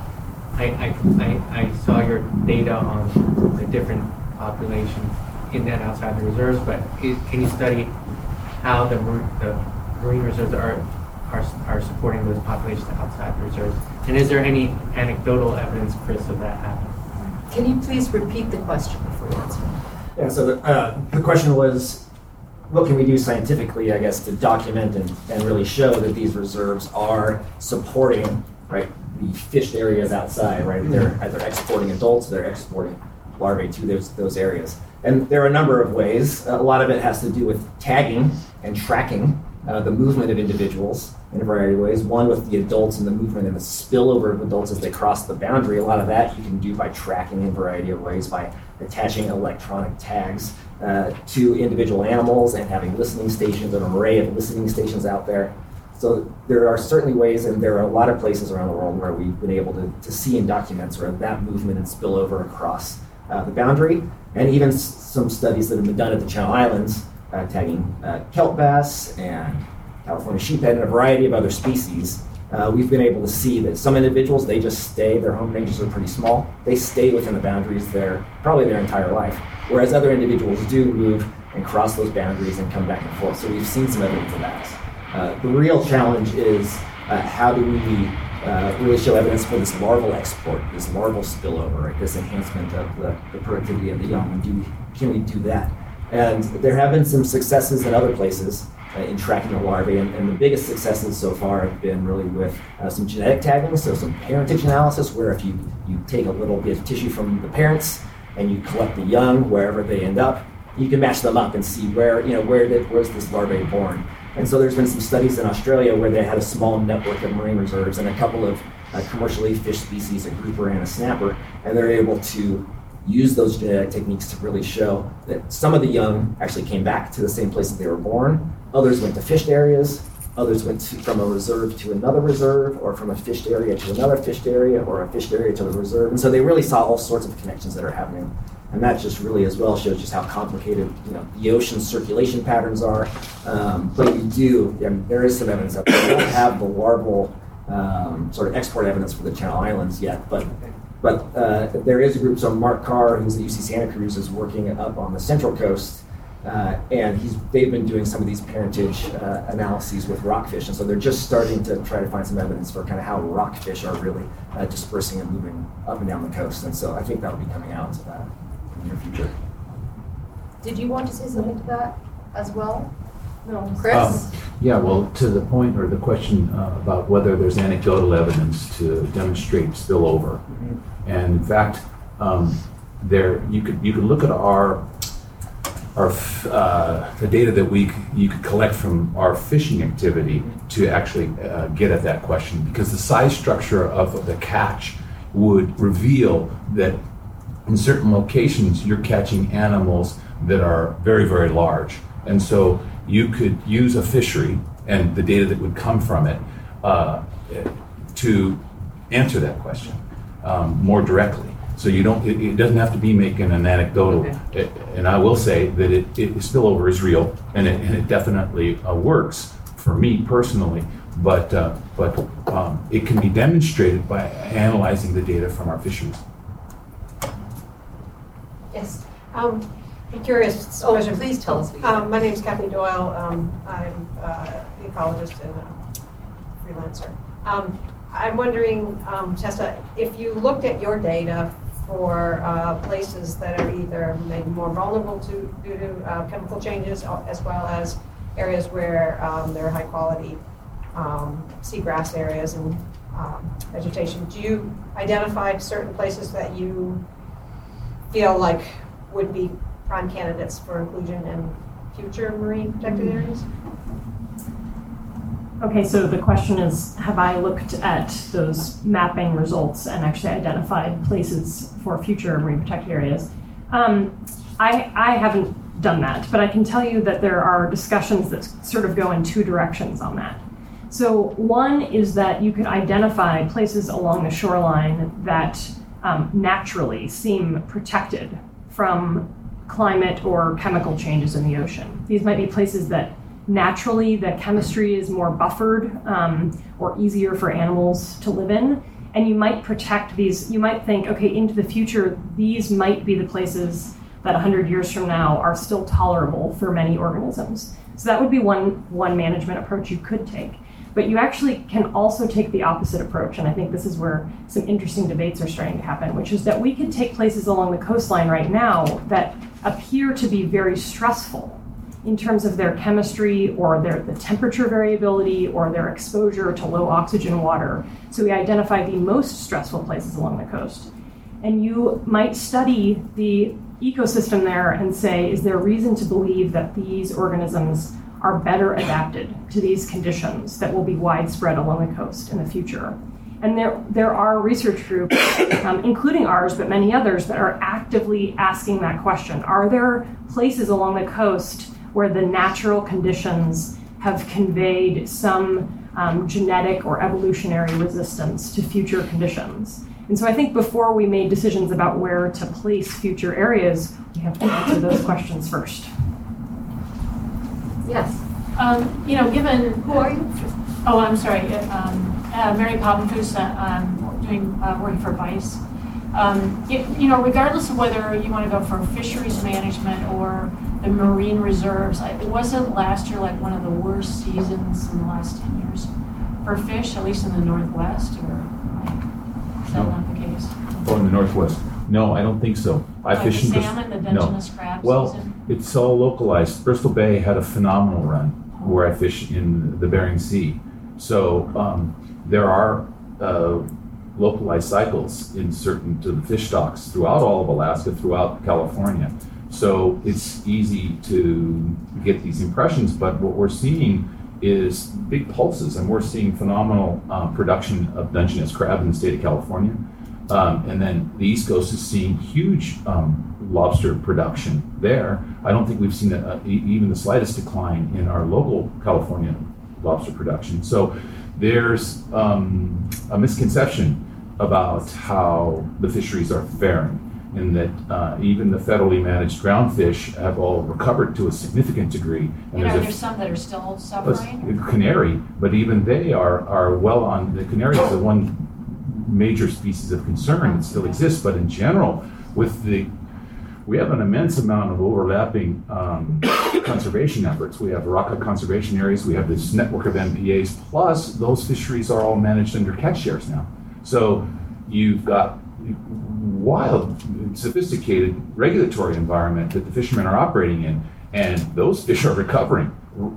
I, I, I, I saw your data on the different populations in and outside the reserves, but is, can you study how the, the marine reserves are, are are supporting those populations outside the reserves? And is there any anecdotal evidence, Chris, of that happening? Can you please repeat the question before you answer? Yeah, so the, uh, the question was, what can we do scientifically, I guess, to document and, and really show that these reserves are supporting, right, the fished areas outside, right? They're either exporting adults, they're exporting larvae to those, those areas. And there are a number of ways. A lot of it has to do with tagging and tracking uh, the movement of individuals in a variety of ways. One with the adults and the movement and the spillover of adults as they cross the boundary. A lot of that you can do by tracking in a variety of ways, by attaching electronic tags uh, to individual animals and having listening stations, an array of listening stations out there. So there are certainly ways, and there are a lot of places around the world where we've been able to, to see and document sort of that movement and spillover across uh, the boundary. And even s- some studies that have been done at the Channel Islands, uh, tagging uh, kelp bass and California sheephead and a variety of other species. Uh, we've been able to see that some individuals, they just stay, their home ranges are pretty small, they stay within the boundaries there probably their entire life, whereas other individuals do move and cross those boundaries and come back and forth. So we've seen some evidence of that. Uh, the real challenge is uh, how do we uh, really show evidence for this larval export, this larval spillover, right? This enhancement of the, the productivity of the young. Do, can we do that? And there have been some successes in other places uh, in tracking the larvae, and, and the biggest successes so far have been really with uh, some genetic tagging, so some parentage analysis, where if you, you take a little bit of tissue from the parents and you collect the young wherever they end up, you can match them up and see where, you know, where did, where's this larvae born. And so there's been some studies in Australia where they had a small network of marine reserves and a couple of uh, commercially fished species, a grouper and a snapper, and they're able to use those genetic techniques to really show that some of the young actually came back to the same place that they were born, others went to fished areas, Others went to, from a reserve to another reserve, or from a fished area to another fished area, or a fished area to the reserve. And so they really saw all sorts of connections that are happening. And that just really as well shows just how complicated, you know, the ocean's circulation patterns are. Um, but you do, I mean, there is some evidence out there. We don't have the larval um, sort of export evidence for the Channel Islands yet, but but uh, there is a group. So Mark Carr, who's at U C Santa Cruz, is working up on the Central Coast. Uh, and he's, they've been doing some of these parentage uh, analyses with rockfish, and so they're just starting to try to find some evidence for kind of how rockfish are really uh, dispersing and moving up and down the coast. And so I think that will be coming out uh, in the near future. Did you want to say something to that as well? No. Chris? Um, yeah, well, to the point or the question uh, about whether there's anecdotal evidence to demonstrate spillover. Mm-hmm. And in fact, um, there you could you could look at our our uh, the data that we you could collect from our fishing activity to actually uh, get at that question, because the size structure of the catch would reveal that in certain locations you're catching animals that are very, very large. And so you could use a fishery and the data that would come from it uh, to answer that question um, more directly. So you don't, it, it doesn't have to be making an anecdotal, okay. it, and I will say that it, it spillover is real, and it, and it definitely uh, works for me personally, but uh, but um, it can be demonstrated by analyzing the data from our fisheries. Yes, um, I'm curious. Oh, please tell us. Um, my name is Kathy Doyle. Um, I'm uh, an ecologist and a freelancer. Um, I'm wondering, um, Tessa, if you looked at your data for uh, places that are either maybe more vulnerable to due to uh, chemical changes, as well as areas where um, there are high quality um, seagrass areas and um, vegetation, do you identify certain places that you feel like would be prime candidates for inclusion in future marine protected areas? Okay, so the question is, have I looked at those mapping results and actually identified places for future marine protected areas? Um, I, I haven't done that, but I can tell you that there are discussions that sort of go in two directions on that. So one is that you could identify places along the shoreline that um, naturally seem protected from climate or chemical changes in the ocean. These might be places that naturally the chemistry is more buffered um, or easier for animals to live in. And you might protect these, you might think, okay, into the future, these might be the places that one hundred years from now are still tolerable for many organisms. So that would be one, one management approach you could take. But you actually can also take the opposite approach, and I think this is where some interesting debates are starting to happen, which is that we could take places along the coastline right now that appear to be very stressful in terms of their chemistry or their the temperature variability or their exposure to low oxygen water. So we identify the most stressful places along the coast. And you might study the ecosystem there and say, is there reason to believe that these organisms are better adapted to these conditions that will be widespread along the coast in the future? And there, there are research groups, um, including ours, but many others, that are actively asking that question. Are there places along the coast where the natural conditions have conveyed some um, genetic or evolutionary resistance to future conditions? And so I think before we made decisions about where to place future areas, we have to answer those questions first. Yes. Um, you know, given... Who are you? Oh, I'm sorry. Um, uh, Mary Poppincoos, uh, I'm doing, uh, working for Vice. Um, it, you know, regardless of whether you want to go for fisheries management or the marine reserves, I, it wasn't last year like one of the worst seasons in the last ten years for fish, at least in the Northwest, or like, is that No. not the case? Oh, in the Northwest. No, I don't think so. I Like fish the in Bristol. salmon, the No. Dungeness crab Well, season? it's all localized. Bristol Bay had a phenomenal run where I fish in the Bering Sea. So um, there are uh, localized cycles in certain to the fish stocks throughout all of Alaska, throughout California. So it's easy to get these impressions, but what we're seeing is big pulses, and we're seeing phenomenal uh, production of Dungeness crab in the state of California. Um, and then the East Coast is seeing huge um, lobster production there. I don't think we've seen a, a, even the slightest decline in our local California lobster production. So there's um, a misconception about how the fisheries are faring, in that uh, even the federally managed ground fish have all recovered to a significant degree. And there's are a there some that are still suffering? Canary, but even they are are well on. The canary is the one major species of concern that still exists, but in general, with the we have an immense amount of overlapping um, conservation efforts. We have rock conservation areas, we have this network of N P As, plus those fisheries are all managed under catch shares now. So you've got wild, sophisticated regulatory environment that the fishermen are operating in, and those fish are recovering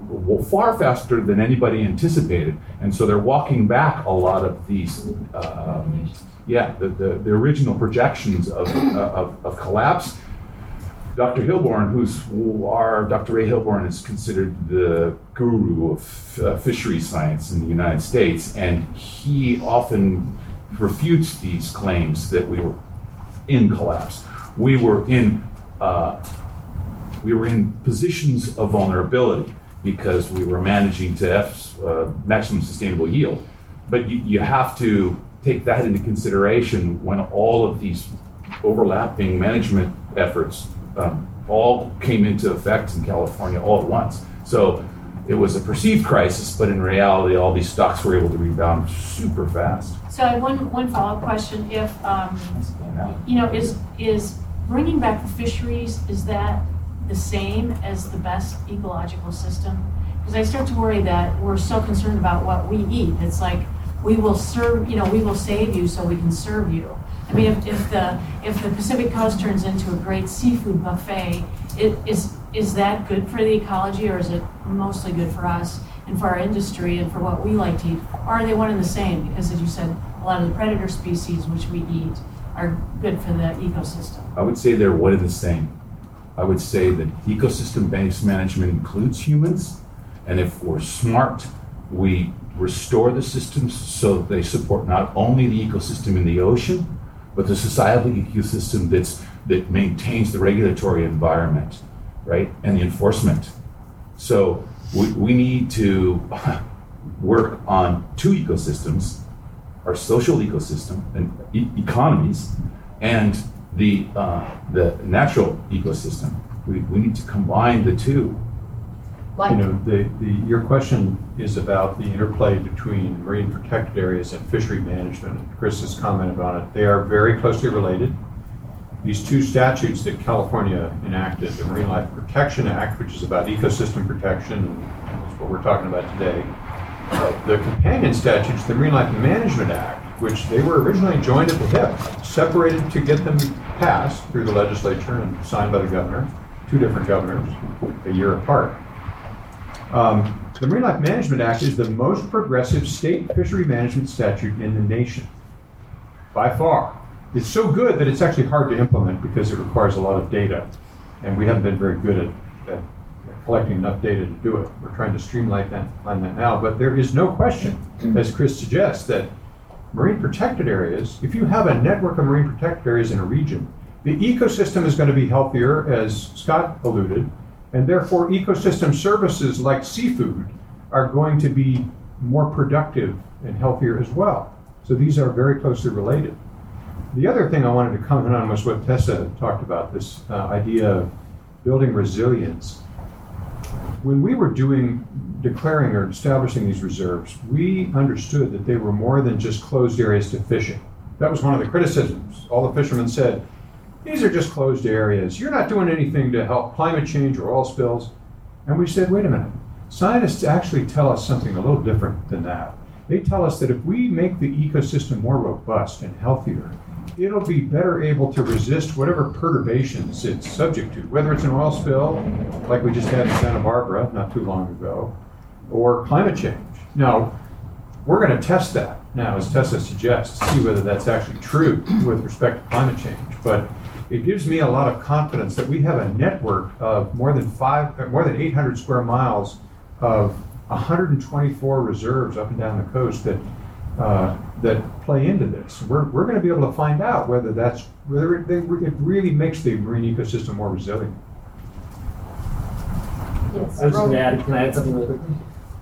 far faster than anybody anticipated. And so they're walking back a lot of these, uh, yeah, the, the, the original projections of, uh, of, of collapse. Doctor Hilborn, who's our, Doctor Ray Hilborn is considered the guru of uh, fisheries science in the United States, and he often refutes these claims that we were in collapse. We were in uh, we were in positions of vulnerability because we were managing to F, uh, maximum sustainable yield. But you, you have to take that into consideration when all of these overlapping management efforts um, all came into effect in California all at once. So it was a perceived crisis, but in reality, all these stocks were able to rebound super fast. So I have one, one follow-up question. If, um, you know, is, is bringing back the fisheries, is that the same as the best ecological system? Because I start to worry that we're so concerned about what we eat. It's like, we will serve, you know, we will save you so we can serve you. I mean, if, if the if the Pacific Coast turns into a great seafood buffet, it, is is that good for the ecology, or is it mostly good for us and for our industry and for what we like to eat? Or are they one and the same? Because as you said, a lot of the predator species which we eat are good for the ecosystem. I would say they're one and the same. I would say that ecosystem-based management includes humans, and if we're smart, we restore the systems so that they support not only the ecosystem in the ocean, but the societal ecosystem that's that maintains the regulatory environment, right, and the enforcement. So we, we need to work on two ecosystems: our social ecosystem and e- economies, and the uh, the natural ecosystem. We we need to combine the two. Mike? You know, the, the, your question is about the interplay between marine protected areas and fishery management. Chris has commented on it. They are very closely related. These two statutes that California enacted, the Marine Life Protection Act, which is about ecosystem protection, and that's what we're talking about today. The companion statutes, the Marine Life Management Act, which they were originally joined at the hip, separated to get them passed through the legislature and signed by the governor, two different governors, a year apart. Um, the Marine Life Management Act is the most progressive state fishery management statute in the nation, by far. It's so good that it's actually hard to implement because it requires a lot of data, and we haven't been very good at, at collecting enough data to do it. We're trying to streamline that, line that now, but there is no question, as Chris suggests, that marine protected areas, if you have a network of marine protected areas in a region, the ecosystem is going to be healthier, as Scott alluded, and therefore ecosystem services like seafood are going to be more productive and healthier as well. So these are very closely related. The other thing I wanted to comment on was what Tessa talked about, this uh, idea of building resilience. When we were doing, declaring or establishing these reserves, we understood that they were more than just closed areas to fishing. That was one of the criticisms. All the fishermen said, these are just closed areas. You're not doing anything to help climate change or oil spills. And we said, wait a minute. Scientists actually tell us something a little different than that. They tell us that if we make the ecosystem more robust and healthier, it'll be better able to resist whatever perturbations it's subject to, whether it's an oil spill, like we just had in Santa Barbara not too long ago, or climate change. Now, we're going to test that now, as Tessa suggests, to see whether that's actually true with respect to climate change. But it gives me a lot of confidence that we have a network of more than five, more than eight hundred square miles of one hundred twenty-four reserves up and down the coast that uh, that play into this. We're we're going to be able to find out whether that's whether it, it really makes the marine ecosystem more resilient. Yes. I was just going to add, can I add something really quickly?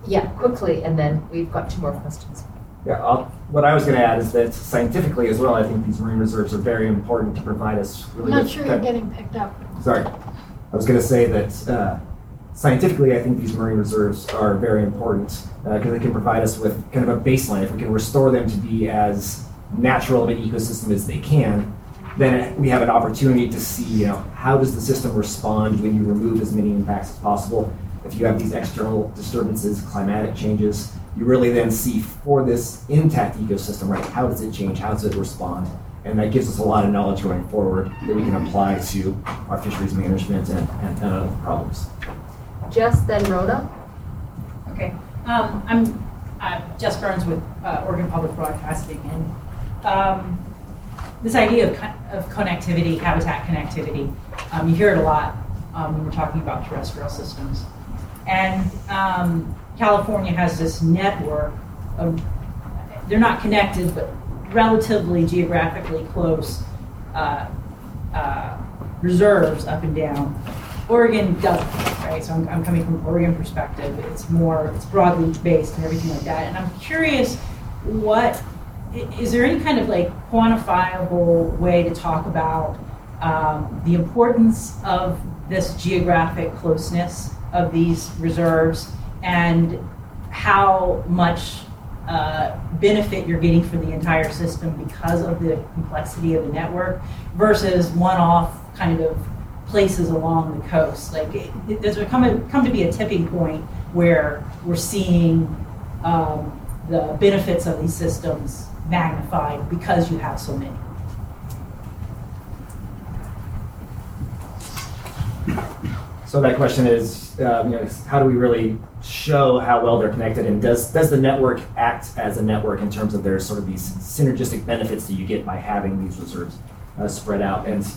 Yeah, quickly, and then we've got two more questions. Yeah, I'll, what I was going to add is that scientifically as well, I think these marine reserves are very important to provide us really I'm not with sure kind you're of- getting picked up. Sorry. I was going to say that uh, scientifically, I think these marine reserves are very important because they can provide us with kind of a baseline. If we can restore them to be as natural of an ecosystem as they can, then we have an opportunity to see, you know, how does the system respond when you remove as many impacts as possible. If you have these external disturbances, climatic changes, you really then see for this intact ecosystem, right, how does it change, how does it respond? And that gives us a lot of knowledge going forward that we can apply to our fisheries management and, and, and other problems. Jess, then Rhoda. Okay. Um, I'm uh, Jess Burns with uh, Oregon Public Broadcasting, and um, this idea of, co- of connectivity, habitat connectivity, um, you hear it a lot um, when we're talking about terrestrial systems. And um, California has this network of, they're not connected, but relatively geographically close uh, uh, reserves up and down. Oregon doesn't, right? So I'm, I'm coming from an Oregon perspective. It's more, it's broadly based and everything like that. And I'm curious, what, is there any kind of like quantifiable way to talk about um, the importance of this geographic closeness of these reserves and how much uh, benefit you're getting for the entire system because of the complexity of the network versus one-off kind of places along the coast? Like, it, it, there's come, come to be a tipping point where we're seeing um, the benefits of these systems magnified because you have so many. So that question is, uh, you know, how do we really show how well they're connected, and does does the network act as a network in terms of their sort of these synergistic benefits that you get by having these reserves uh, spread out? And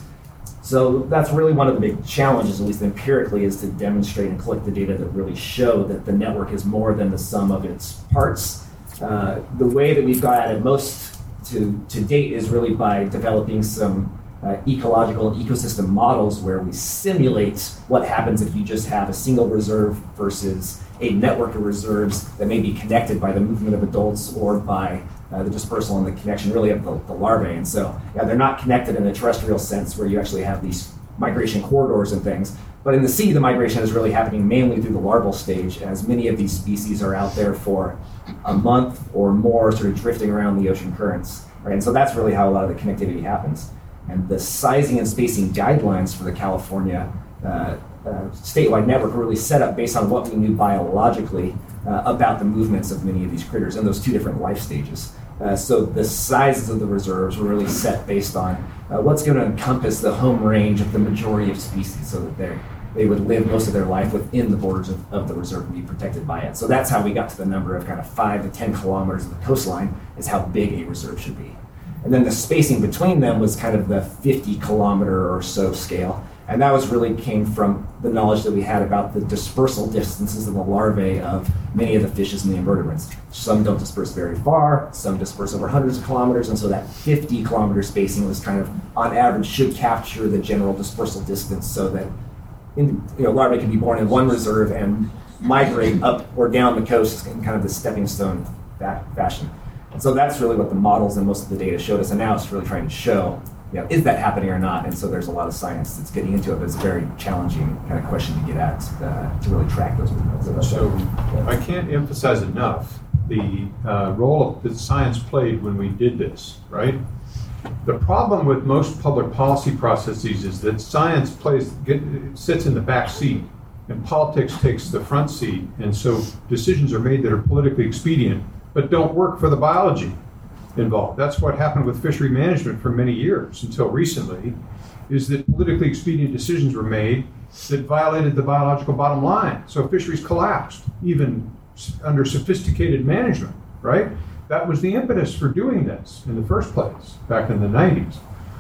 so that's really one of the big challenges, at least empirically, is to demonstrate and collect the data that really show that the network is more than the sum of its parts. Uh, the way that we've got at it most to, to date is really by developing some uh, ecological and ecosystem models where we simulate what happens if you just have a single reserve versus a network of reserves that may be connected by the movement of adults or by uh, the dispersal and the connection really of the, the larvae. And so, yeah, they're not connected in a terrestrial sense where you actually have these migration corridors and things. But in the sea, the migration is really happening mainly through the larval stage, as many of these species are out there for a month or more, sort of drifting around the ocean currents. Right? And so that's really how a lot of the connectivity happens. And the sizing and spacing guidelines for the California uh, uh, statewide network were really set up based on what we knew biologically uh, about the movements of many of these critters in those two different life stages. Uh, so the sizes of the reserves were really set based on uh, what's going to encompass the home range of the majority of species, so that they they would live most of their life within the borders of, of the reserve and be protected by it. So that's how we got to the number of kind of five to ten kilometers of the coastline is how big a reserve should be. And then the spacing between them was kind of the fifty kilometer or so scale. And that was really came from the knowledge that we had about the dispersal distances of the larvae of many of the fishes and the invertebrates. Some don't disperse very far, some disperse over hundreds of kilometers, and so that fifty kilometer spacing was kind of, on average, should capture the general dispersal distance so that in, you know, larvae can be born in one reserve and migrate up or down the coast in kind of the stepping stone fa- fashion. And so that's really what the models and most of the data showed us, and now it's really trying to show, you know, is that happening or not? And so there's a lot of science that's getting into it, but it's a very challenging kind of question to get at uh, to really track those results. So I can't emphasize enough the uh, role that science played when we did this, right? The problem with most public policy processes is that science plays get, sits in the back seat and politics takes the front seat, and so decisions are made that are politically expedient but don't work for the biology involved. That's what happened with fishery management for many years until recently, is that politically expedient decisions were made that violated the biological bottom line. So fisheries collapsed, even under sophisticated management, right? That was the impetus for doing this in the first place, back in the nineties.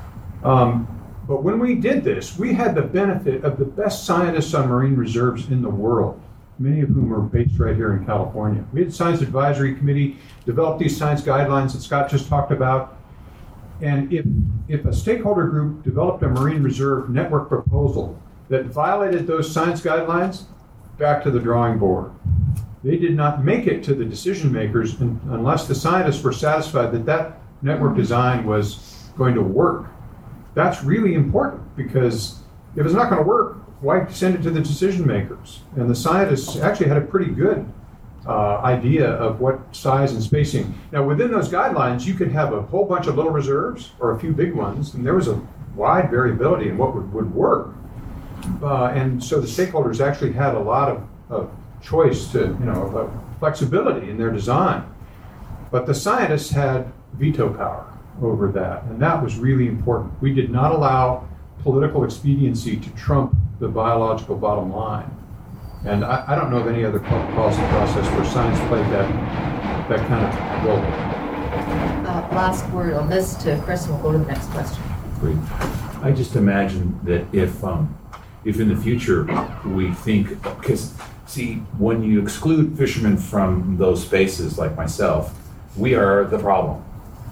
Um, but when we did this, we had the benefit of the best scientists on marine reserves in the world, many of whom are based right here in California. We had a science advisory committee develop these science guidelines that Scott just talked about. And if, if a stakeholder group developed a marine reserve network proposal that violated those science guidelines, back to the drawing board. they did not make it to the decision makers un- unless the scientists were satisfied that that network design was going to work. That's really important, because if it's not going to work, why send it to the decision makers? And the scientists actually had a pretty good uh, idea of what size and spacing. Now, within those guidelines, you could have a whole bunch of little reserves or a few big ones, and there was a wide variability in what would, would work. Uh, and so the stakeholders actually had a lot of, of choice to, you know, uh, flexibility in their design. But the scientists had veto power over that, and that was really important. We did not allow political expediency to trump the biological bottom line. And I, I don't know of any other public policy process where science played that, that kind of role. Uh, last word on this to Chris, and we'll go to the next question. Great. I just imagine that if, um, if in the future we think, because see, when you exclude fishermen from those spaces like myself, we are the problem.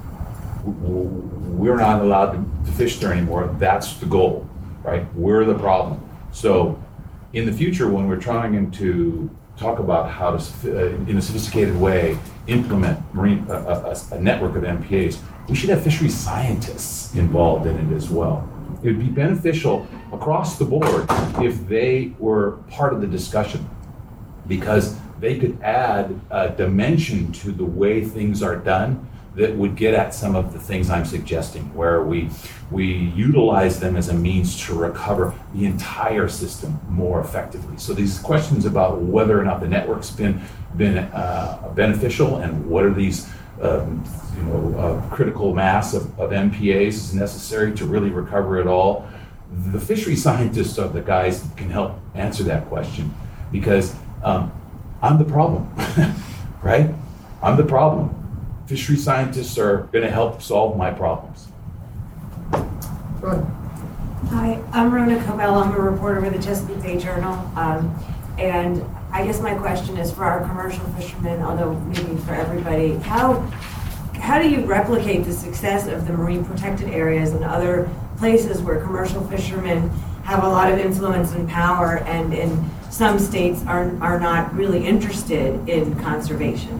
We're not allowed to fish there anymore. That's the goal, right? We're the problem. So in the future, when we're trying to talk about how to, uh, in a sophisticated way, implement marine uh, a, a network of M P As, we should have fisheries scientists involved in it as well. It would be beneficial across the board if they were part of the discussion, because they could add a dimension to the way things are done that would get at some of the things I'm suggesting, where we we utilize them as a means to recover the entire system more effectively. So these questions about whether or not the network's been been uh, beneficial, and what are these um, you know uh, critical mass of, of M P As is necessary to really recover it all. The fishery scientists are the guys that can help answer that question, because um, I'm the problem, right? I'm the problem. Fishery scientists are going to help solve my problems. Hi, I'm Rona Cobell. I'm a reporter with the Chesapeake Bay Journal. Um, and I guess my question is for our commercial fishermen, although maybe for everybody, how, how do you replicate the success of the marine protected areas and other places where commercial fishermen have a lot of influence and power, and in some states are, are not really interested in conservation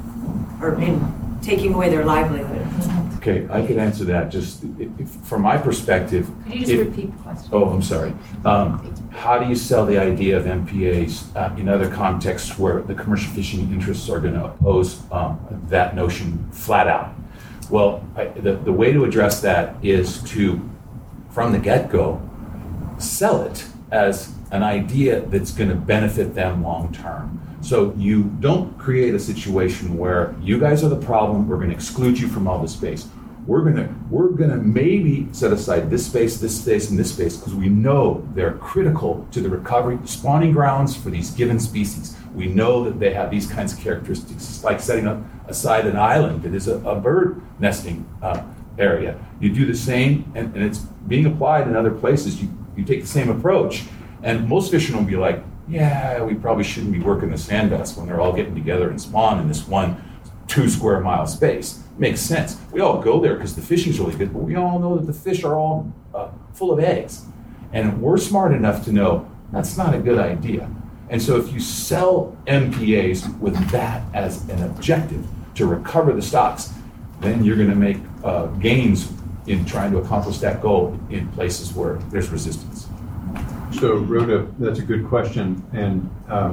or in taking away their livelihood? Okay, I could answer that. Just if, from my perspective. Could you just if, repeat the question? Oh, I'm sorry. Um, how do you sell the idea of M P As uh, in other contexts where the commercial fishing interests are going to oppose um, that notion flat out? Well, I, the, the way to address that is to, from the get-go, sell it as an idea that's going to benefit them long-term. So you don't create a situation where you guys are the problem, we're going to exclude you from all the space. We're going to we're going to maybe set aside this space, this space, and this space, because we know they're critical to the recovery, spawning grounds for these given species. We know that they have these kinds of characteristics. It's like setting up aside an island that is a, a bird nesting uh, area. You do the same, and, and it's being applied in other places. You, you take the same approach, and most fishermen will be like, yeah, we probably shouldn't be working the sand bass when they're all getting together and spawn in this one two square mile space. Makes sense. We all go there because the fishing's really good, but we all know that the fish are all uh, full of eggs. And we're smart enough to know that's not a good idea. And so if you sell M P As with that as an objective to recover the stocks, then you're going to make uh, gains in trying to accomplish that goal in places where there's resistance. So, Rhoda, that's a good question. And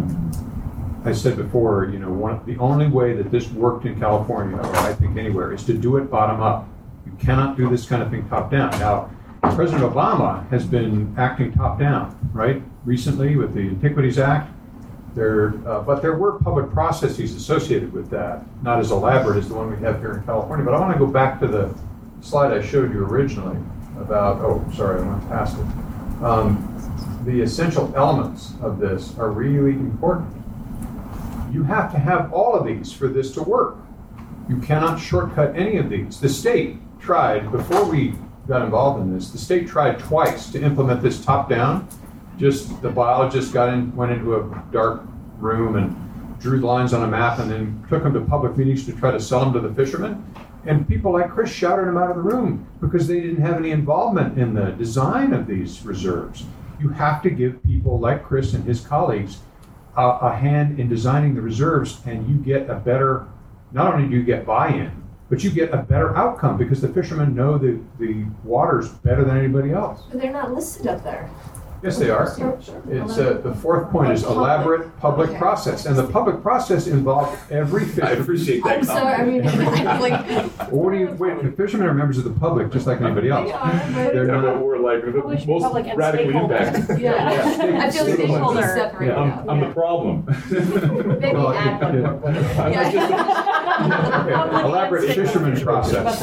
um, I said before, you know, one, the only way that this worked in California, or I think anywhere, is to do it bottom up. You cannot do this kind of thing top down. Now, President Obama has been acting top down, right? Recently with the Antiquities Act. There, uh, but there were public processes associated with that, not as elaborate as the one we have here in California. But I want to go back to the slide I showed you originally about, oh, sorry, I went past it. Um, the essential elements of this are really important. You have to have all of these for this to work. You cannot shortcut any of these. The state tried, before we got involved in this, the state tried twice to implement this top-down. Just the biologists got in, went into a dark room and drew lines on a map and then took them to public meetings to try to sell them to the fishermen. And people like Chris shouted them out of the room because they didn't have any involvement in the design of these reserves. You have to give people like Chris and his colleagues a, a hand in designing the reserves, and you get a better, not only do you get buy-in, but you get a better outcome because the fishermen know the, the waters better than anybody else. But they're not listed up there. Yes, they are. It's uh, the fourth point is elaborate public process, and the public process involved every fisher. I appreciate that. I'm sorry, I mean, I'm like. Well, what do you, wait, the fishermen are members of the public, just like anybody else. They are, but- They're Yeah, but not. we're like the Public- most public and radically stakeholders. impacted. Yeah, I feel like they should be Stakeholder. separated Yeah. out. I'm, I'm the problem. Maybe Well, add it- one more. it- I'm not just Okay, elaborate fisherman process.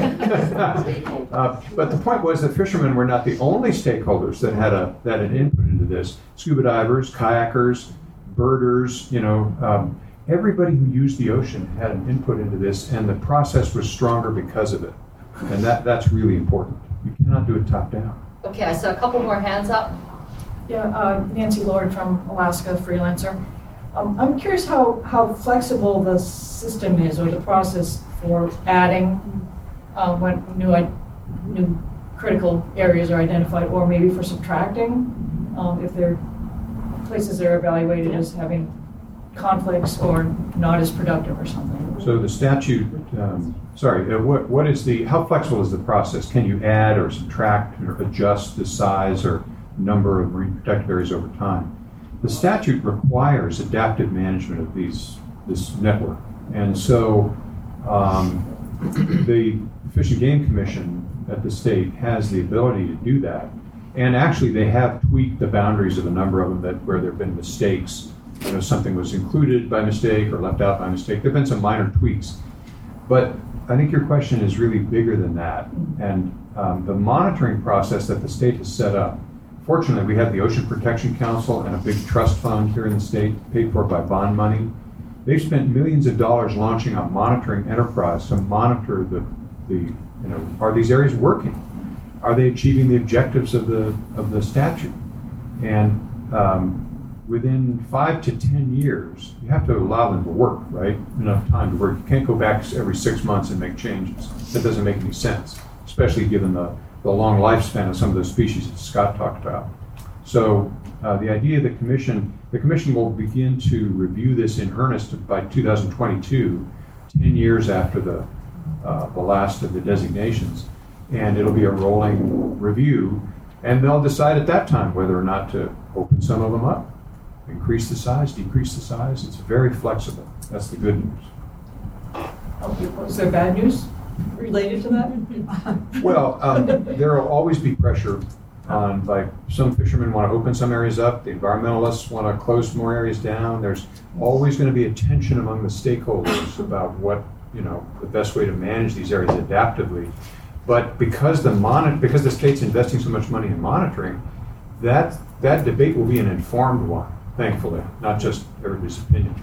Uh, uh, But the point was that fishermen were not the only stakeholders that had a, that had input into this. Scuba divers, kayakers, birders, you know, um, everybody who used the ocean had an input into this, and the process was stronger because of it. And that, that's really important. You cannot do it top down. Okay, I saw a couple more hands up. Yeah, uh, Nancy Lord from Alaska Freelancer. Um, I'm curious how, how flexible the system is or the process for adding uh, when new, i- new critical areas are identified, or maybe for subtracting um, if there are places that are evaluated as having conflicts or not as productive or something. So the statute, um, sorry, uh, what, what is the, how flexible is the process? Can you add or subtract or adjust the size or number of marine protected areas over time? The statute requires adaptive management of these, this network. And so um, the Fish and Game Commission at the state has the ability to do that. And actually, they have tweaked the boundaries of a number of them that where there have been mistakes. You know, something was included by mistake or left out by mistake. There have been some minor tweaks. But I think your question is really bigger than that. And um, the monitoring process that the state has set up, fortunately, we have the Ocean Protection Council and a big trust fund here in the state, paid for by bond money. They've spent millions of dollars launching a monitoring enterprise to monitor the, the you know, are these areas working? Are they achieving the objectives of the of the statute? And um, within five to ten years, you have to allow them to work, right? Enough time to work. You can't go back every six months and make changes. That doesn't make any sense, especially given the, the long lifespan of some of those species that Scott talked about. So uh, the idea of the commission, the commission will begin to review this in earnest by two thousand twenty-two, ten years after the, uh, the last of the designations. And it'll be a rolling review, and they'll decide at that time whether or not to open some of them up, increase the size, decrease the size. It's very flexible. That's the good news. Is there bad news related to that? Well, um, there will always be pressure on, like, some fishermen want to open some areas up, the environmentalists want to close more areas down. There's always going to be a tension among the stakeholders about what, you know, the best way to manage these areas adaptively. But because the mon- because the state's investing so much money in monitoring, that that debate will be an informed one, thankfully, not just everybody's opinion.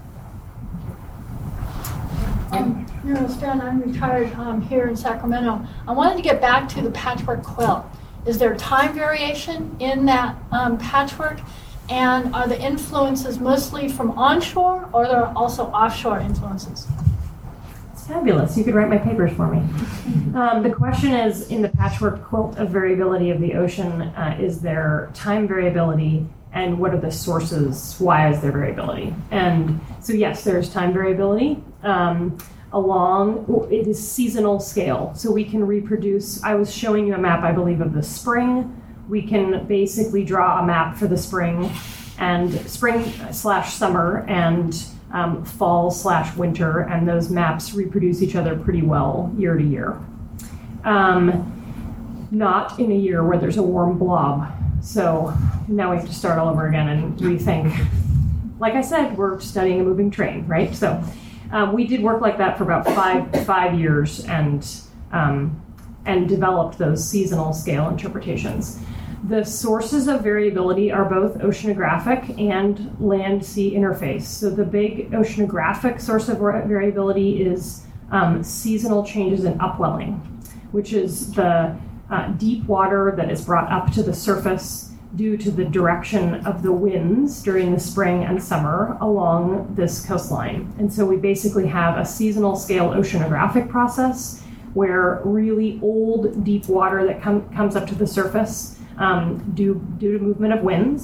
Um, Muriel Stern, I'm retired um, here in Sacramento. I wanted to get back to the patchwork quilt. Is there time variation in that um, patchwork? And are the influences mostly from onshore, or are there also offshore influences? Fabulous. You could write my papers for me. Um, the question is, in the patchwork quilt of variability of the ocean, uh, is there time variability, and what are the sources? Why is there variability? And so yes, there's time variability. Um, along, it is seasonal scale. So we can reproduce, I was showing you a map, I believe, of the spring. We can basically draw a map for the spring and spring slash summer and Um, fall slash winter, and those maps reproduce each other pretty well year to year. Um, not in a year where there's a warm blob. So now we have to start all over again and rethink. Like I said, we're studying a moving train, right? So um, we did work like that for about five five years and um, and developed those seasonal scale interpretations. The sources of variability are both oceanographic and land-sea interface. So the big oceanographic source of variability is um, seasonal changes in upwelling, which is the uh, deep water that is brought up to the surface due to the direction of the winds during the spring and summer along this coastline. And so we basically have a seasonal scale oceanographic process where really old deep water that com- comes up to the surface Um, due, due to movement of winds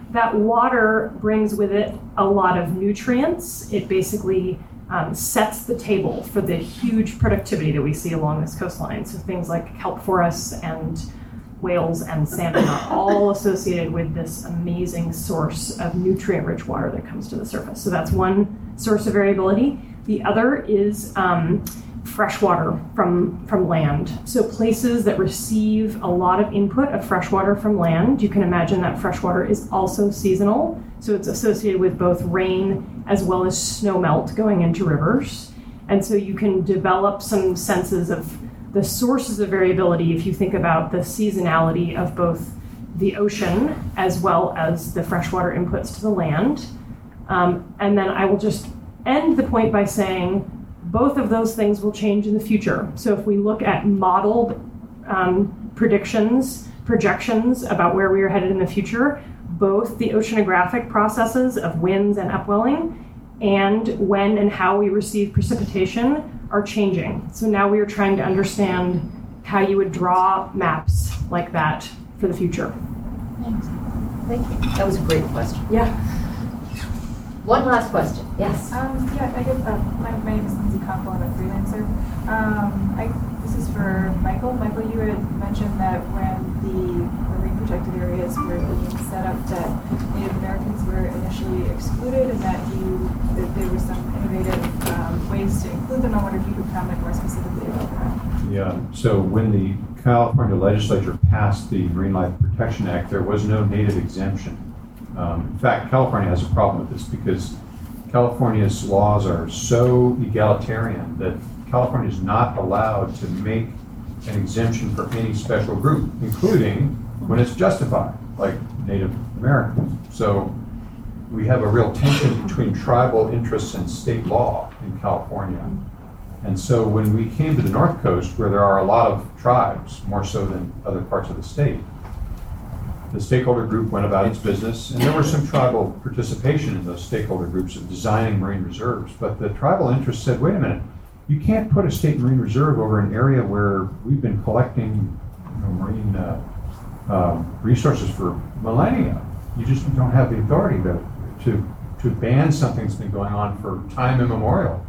that water brings with it a lot of nutrients. It basically um, sets the table for the huge productivity that we see along this coastline. So things like kelp forests and whales and salmon are all associated with this amazing source of nutrient-rich water that comes to the surface. So that's one source of variability. The other is um, fresh water from, from land. So places that receive a lot of input of fresh water from land, you can imagine that fresh water is also seasonal. So it's associated with both rain as well as snow melt going into rivers. And so you can develop some senses of the sources of variability if you think about the seasonality of both the ocean as well as the freshwater inputs to the land. Um, and then I will just end the point by saying both of those things will change in the future. So if we look at modeled um, predictions, projections about where we are headed in the future, both the oceanographic processes of winds and upwelling and when and how we receive precipitation are changing. So now we are trying to understand how you would draw maps like that for the future. Thanks. Thank you. That was a great question. Yeah. One last question. Yes. Um, yeah, I guess uh, my, my name is Lindsay Compo. I'm a freelancer. Um, I, this is for Michael. Michael, you had mentioned that when the marine protected areas were being set up, that Native Americans were initially excluded, and that you that there were some innovative um, ways to include them. I wonder if you could comment more specifically about that. Yeah. So when the California legislature passed the Marine Life Protection Act, there was no native exemption. Um, in fact, California has a problem with this because California's laws are so egalitarian that California is not allowed to make an exemption for any special group, including when it's justified, like Native Americans. So we have a real tension between tribal interests and state law in California. And so when we came to the North Coast, where there are a lot of tribes, more so than other parts of the state, the stakeholder group went about its business, and there was some tribal participation in those stakeholder groups of designing marine reserves. But the tribal interests said, wait a minute, you can't put a state marine reserve over an area where we've been collecting you know, marine uh, uh, resources for millennia. You just don't have the authority to, to, to ban something that's been going on for time immemorial.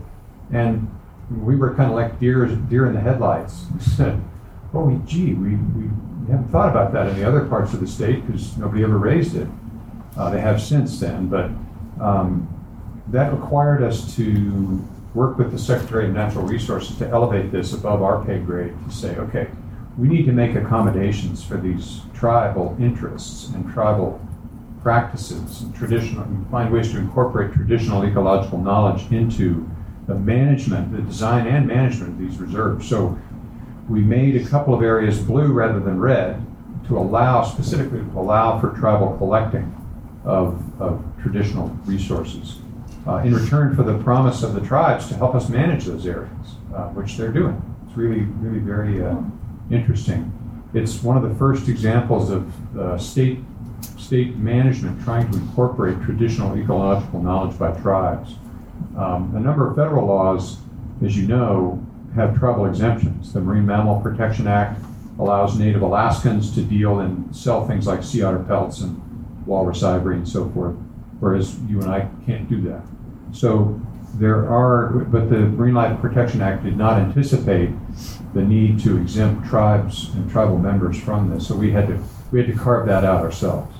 And we were kind of like deer, deer in the headlights. We said, oh, gee, we, we We haven't thought about that in the other parts of the state because nobody ever raised it. Uh, they have since then, but um, that required us to work with the Secretary of Natural Resources to elevate this above our pay grade to say, okay, we need to make accommodations for these tribal interests and tribal practices and traditional, and find ways to incorporate traditional ecological knowledge into the management, the design and management of these reserves. So we made a couple of areas blue rather than red to allow, specifically to allow for tribal collecting of, of traditional resources uh, in return for the promise of the tribes to help us manage those areas, uh, which they're doing. It's really, really very uh, interesting. It's one of the first examples of uh, state, state management trying to incorporate traditional ecological knowledge by tribes. Um, a number of federal laws, as you know, have tribal exemptions. The Marine Mammal Protection Act allows Native Alaskans to deal and sell things like sea otter pelts and walrus ivory and so forth, whereas you and I can't do that. So there are, but the Marine Life Protection Act did not anticipate the need to exempt tribes and tribal members from this, so we had to we had to carve that out ourselves.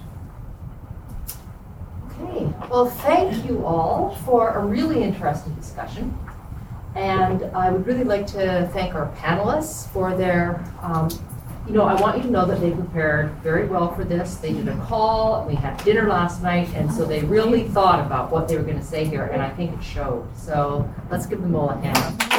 Okay, well, thank you all for a really interesting discussion. And I would really like to thank our panelists for their, um, you know, I want you to know that they prepared very well for this. They did a call, we had dinner last night, and so they really thought about what they were going to say here, and I think it showed. So let's give them all a hand.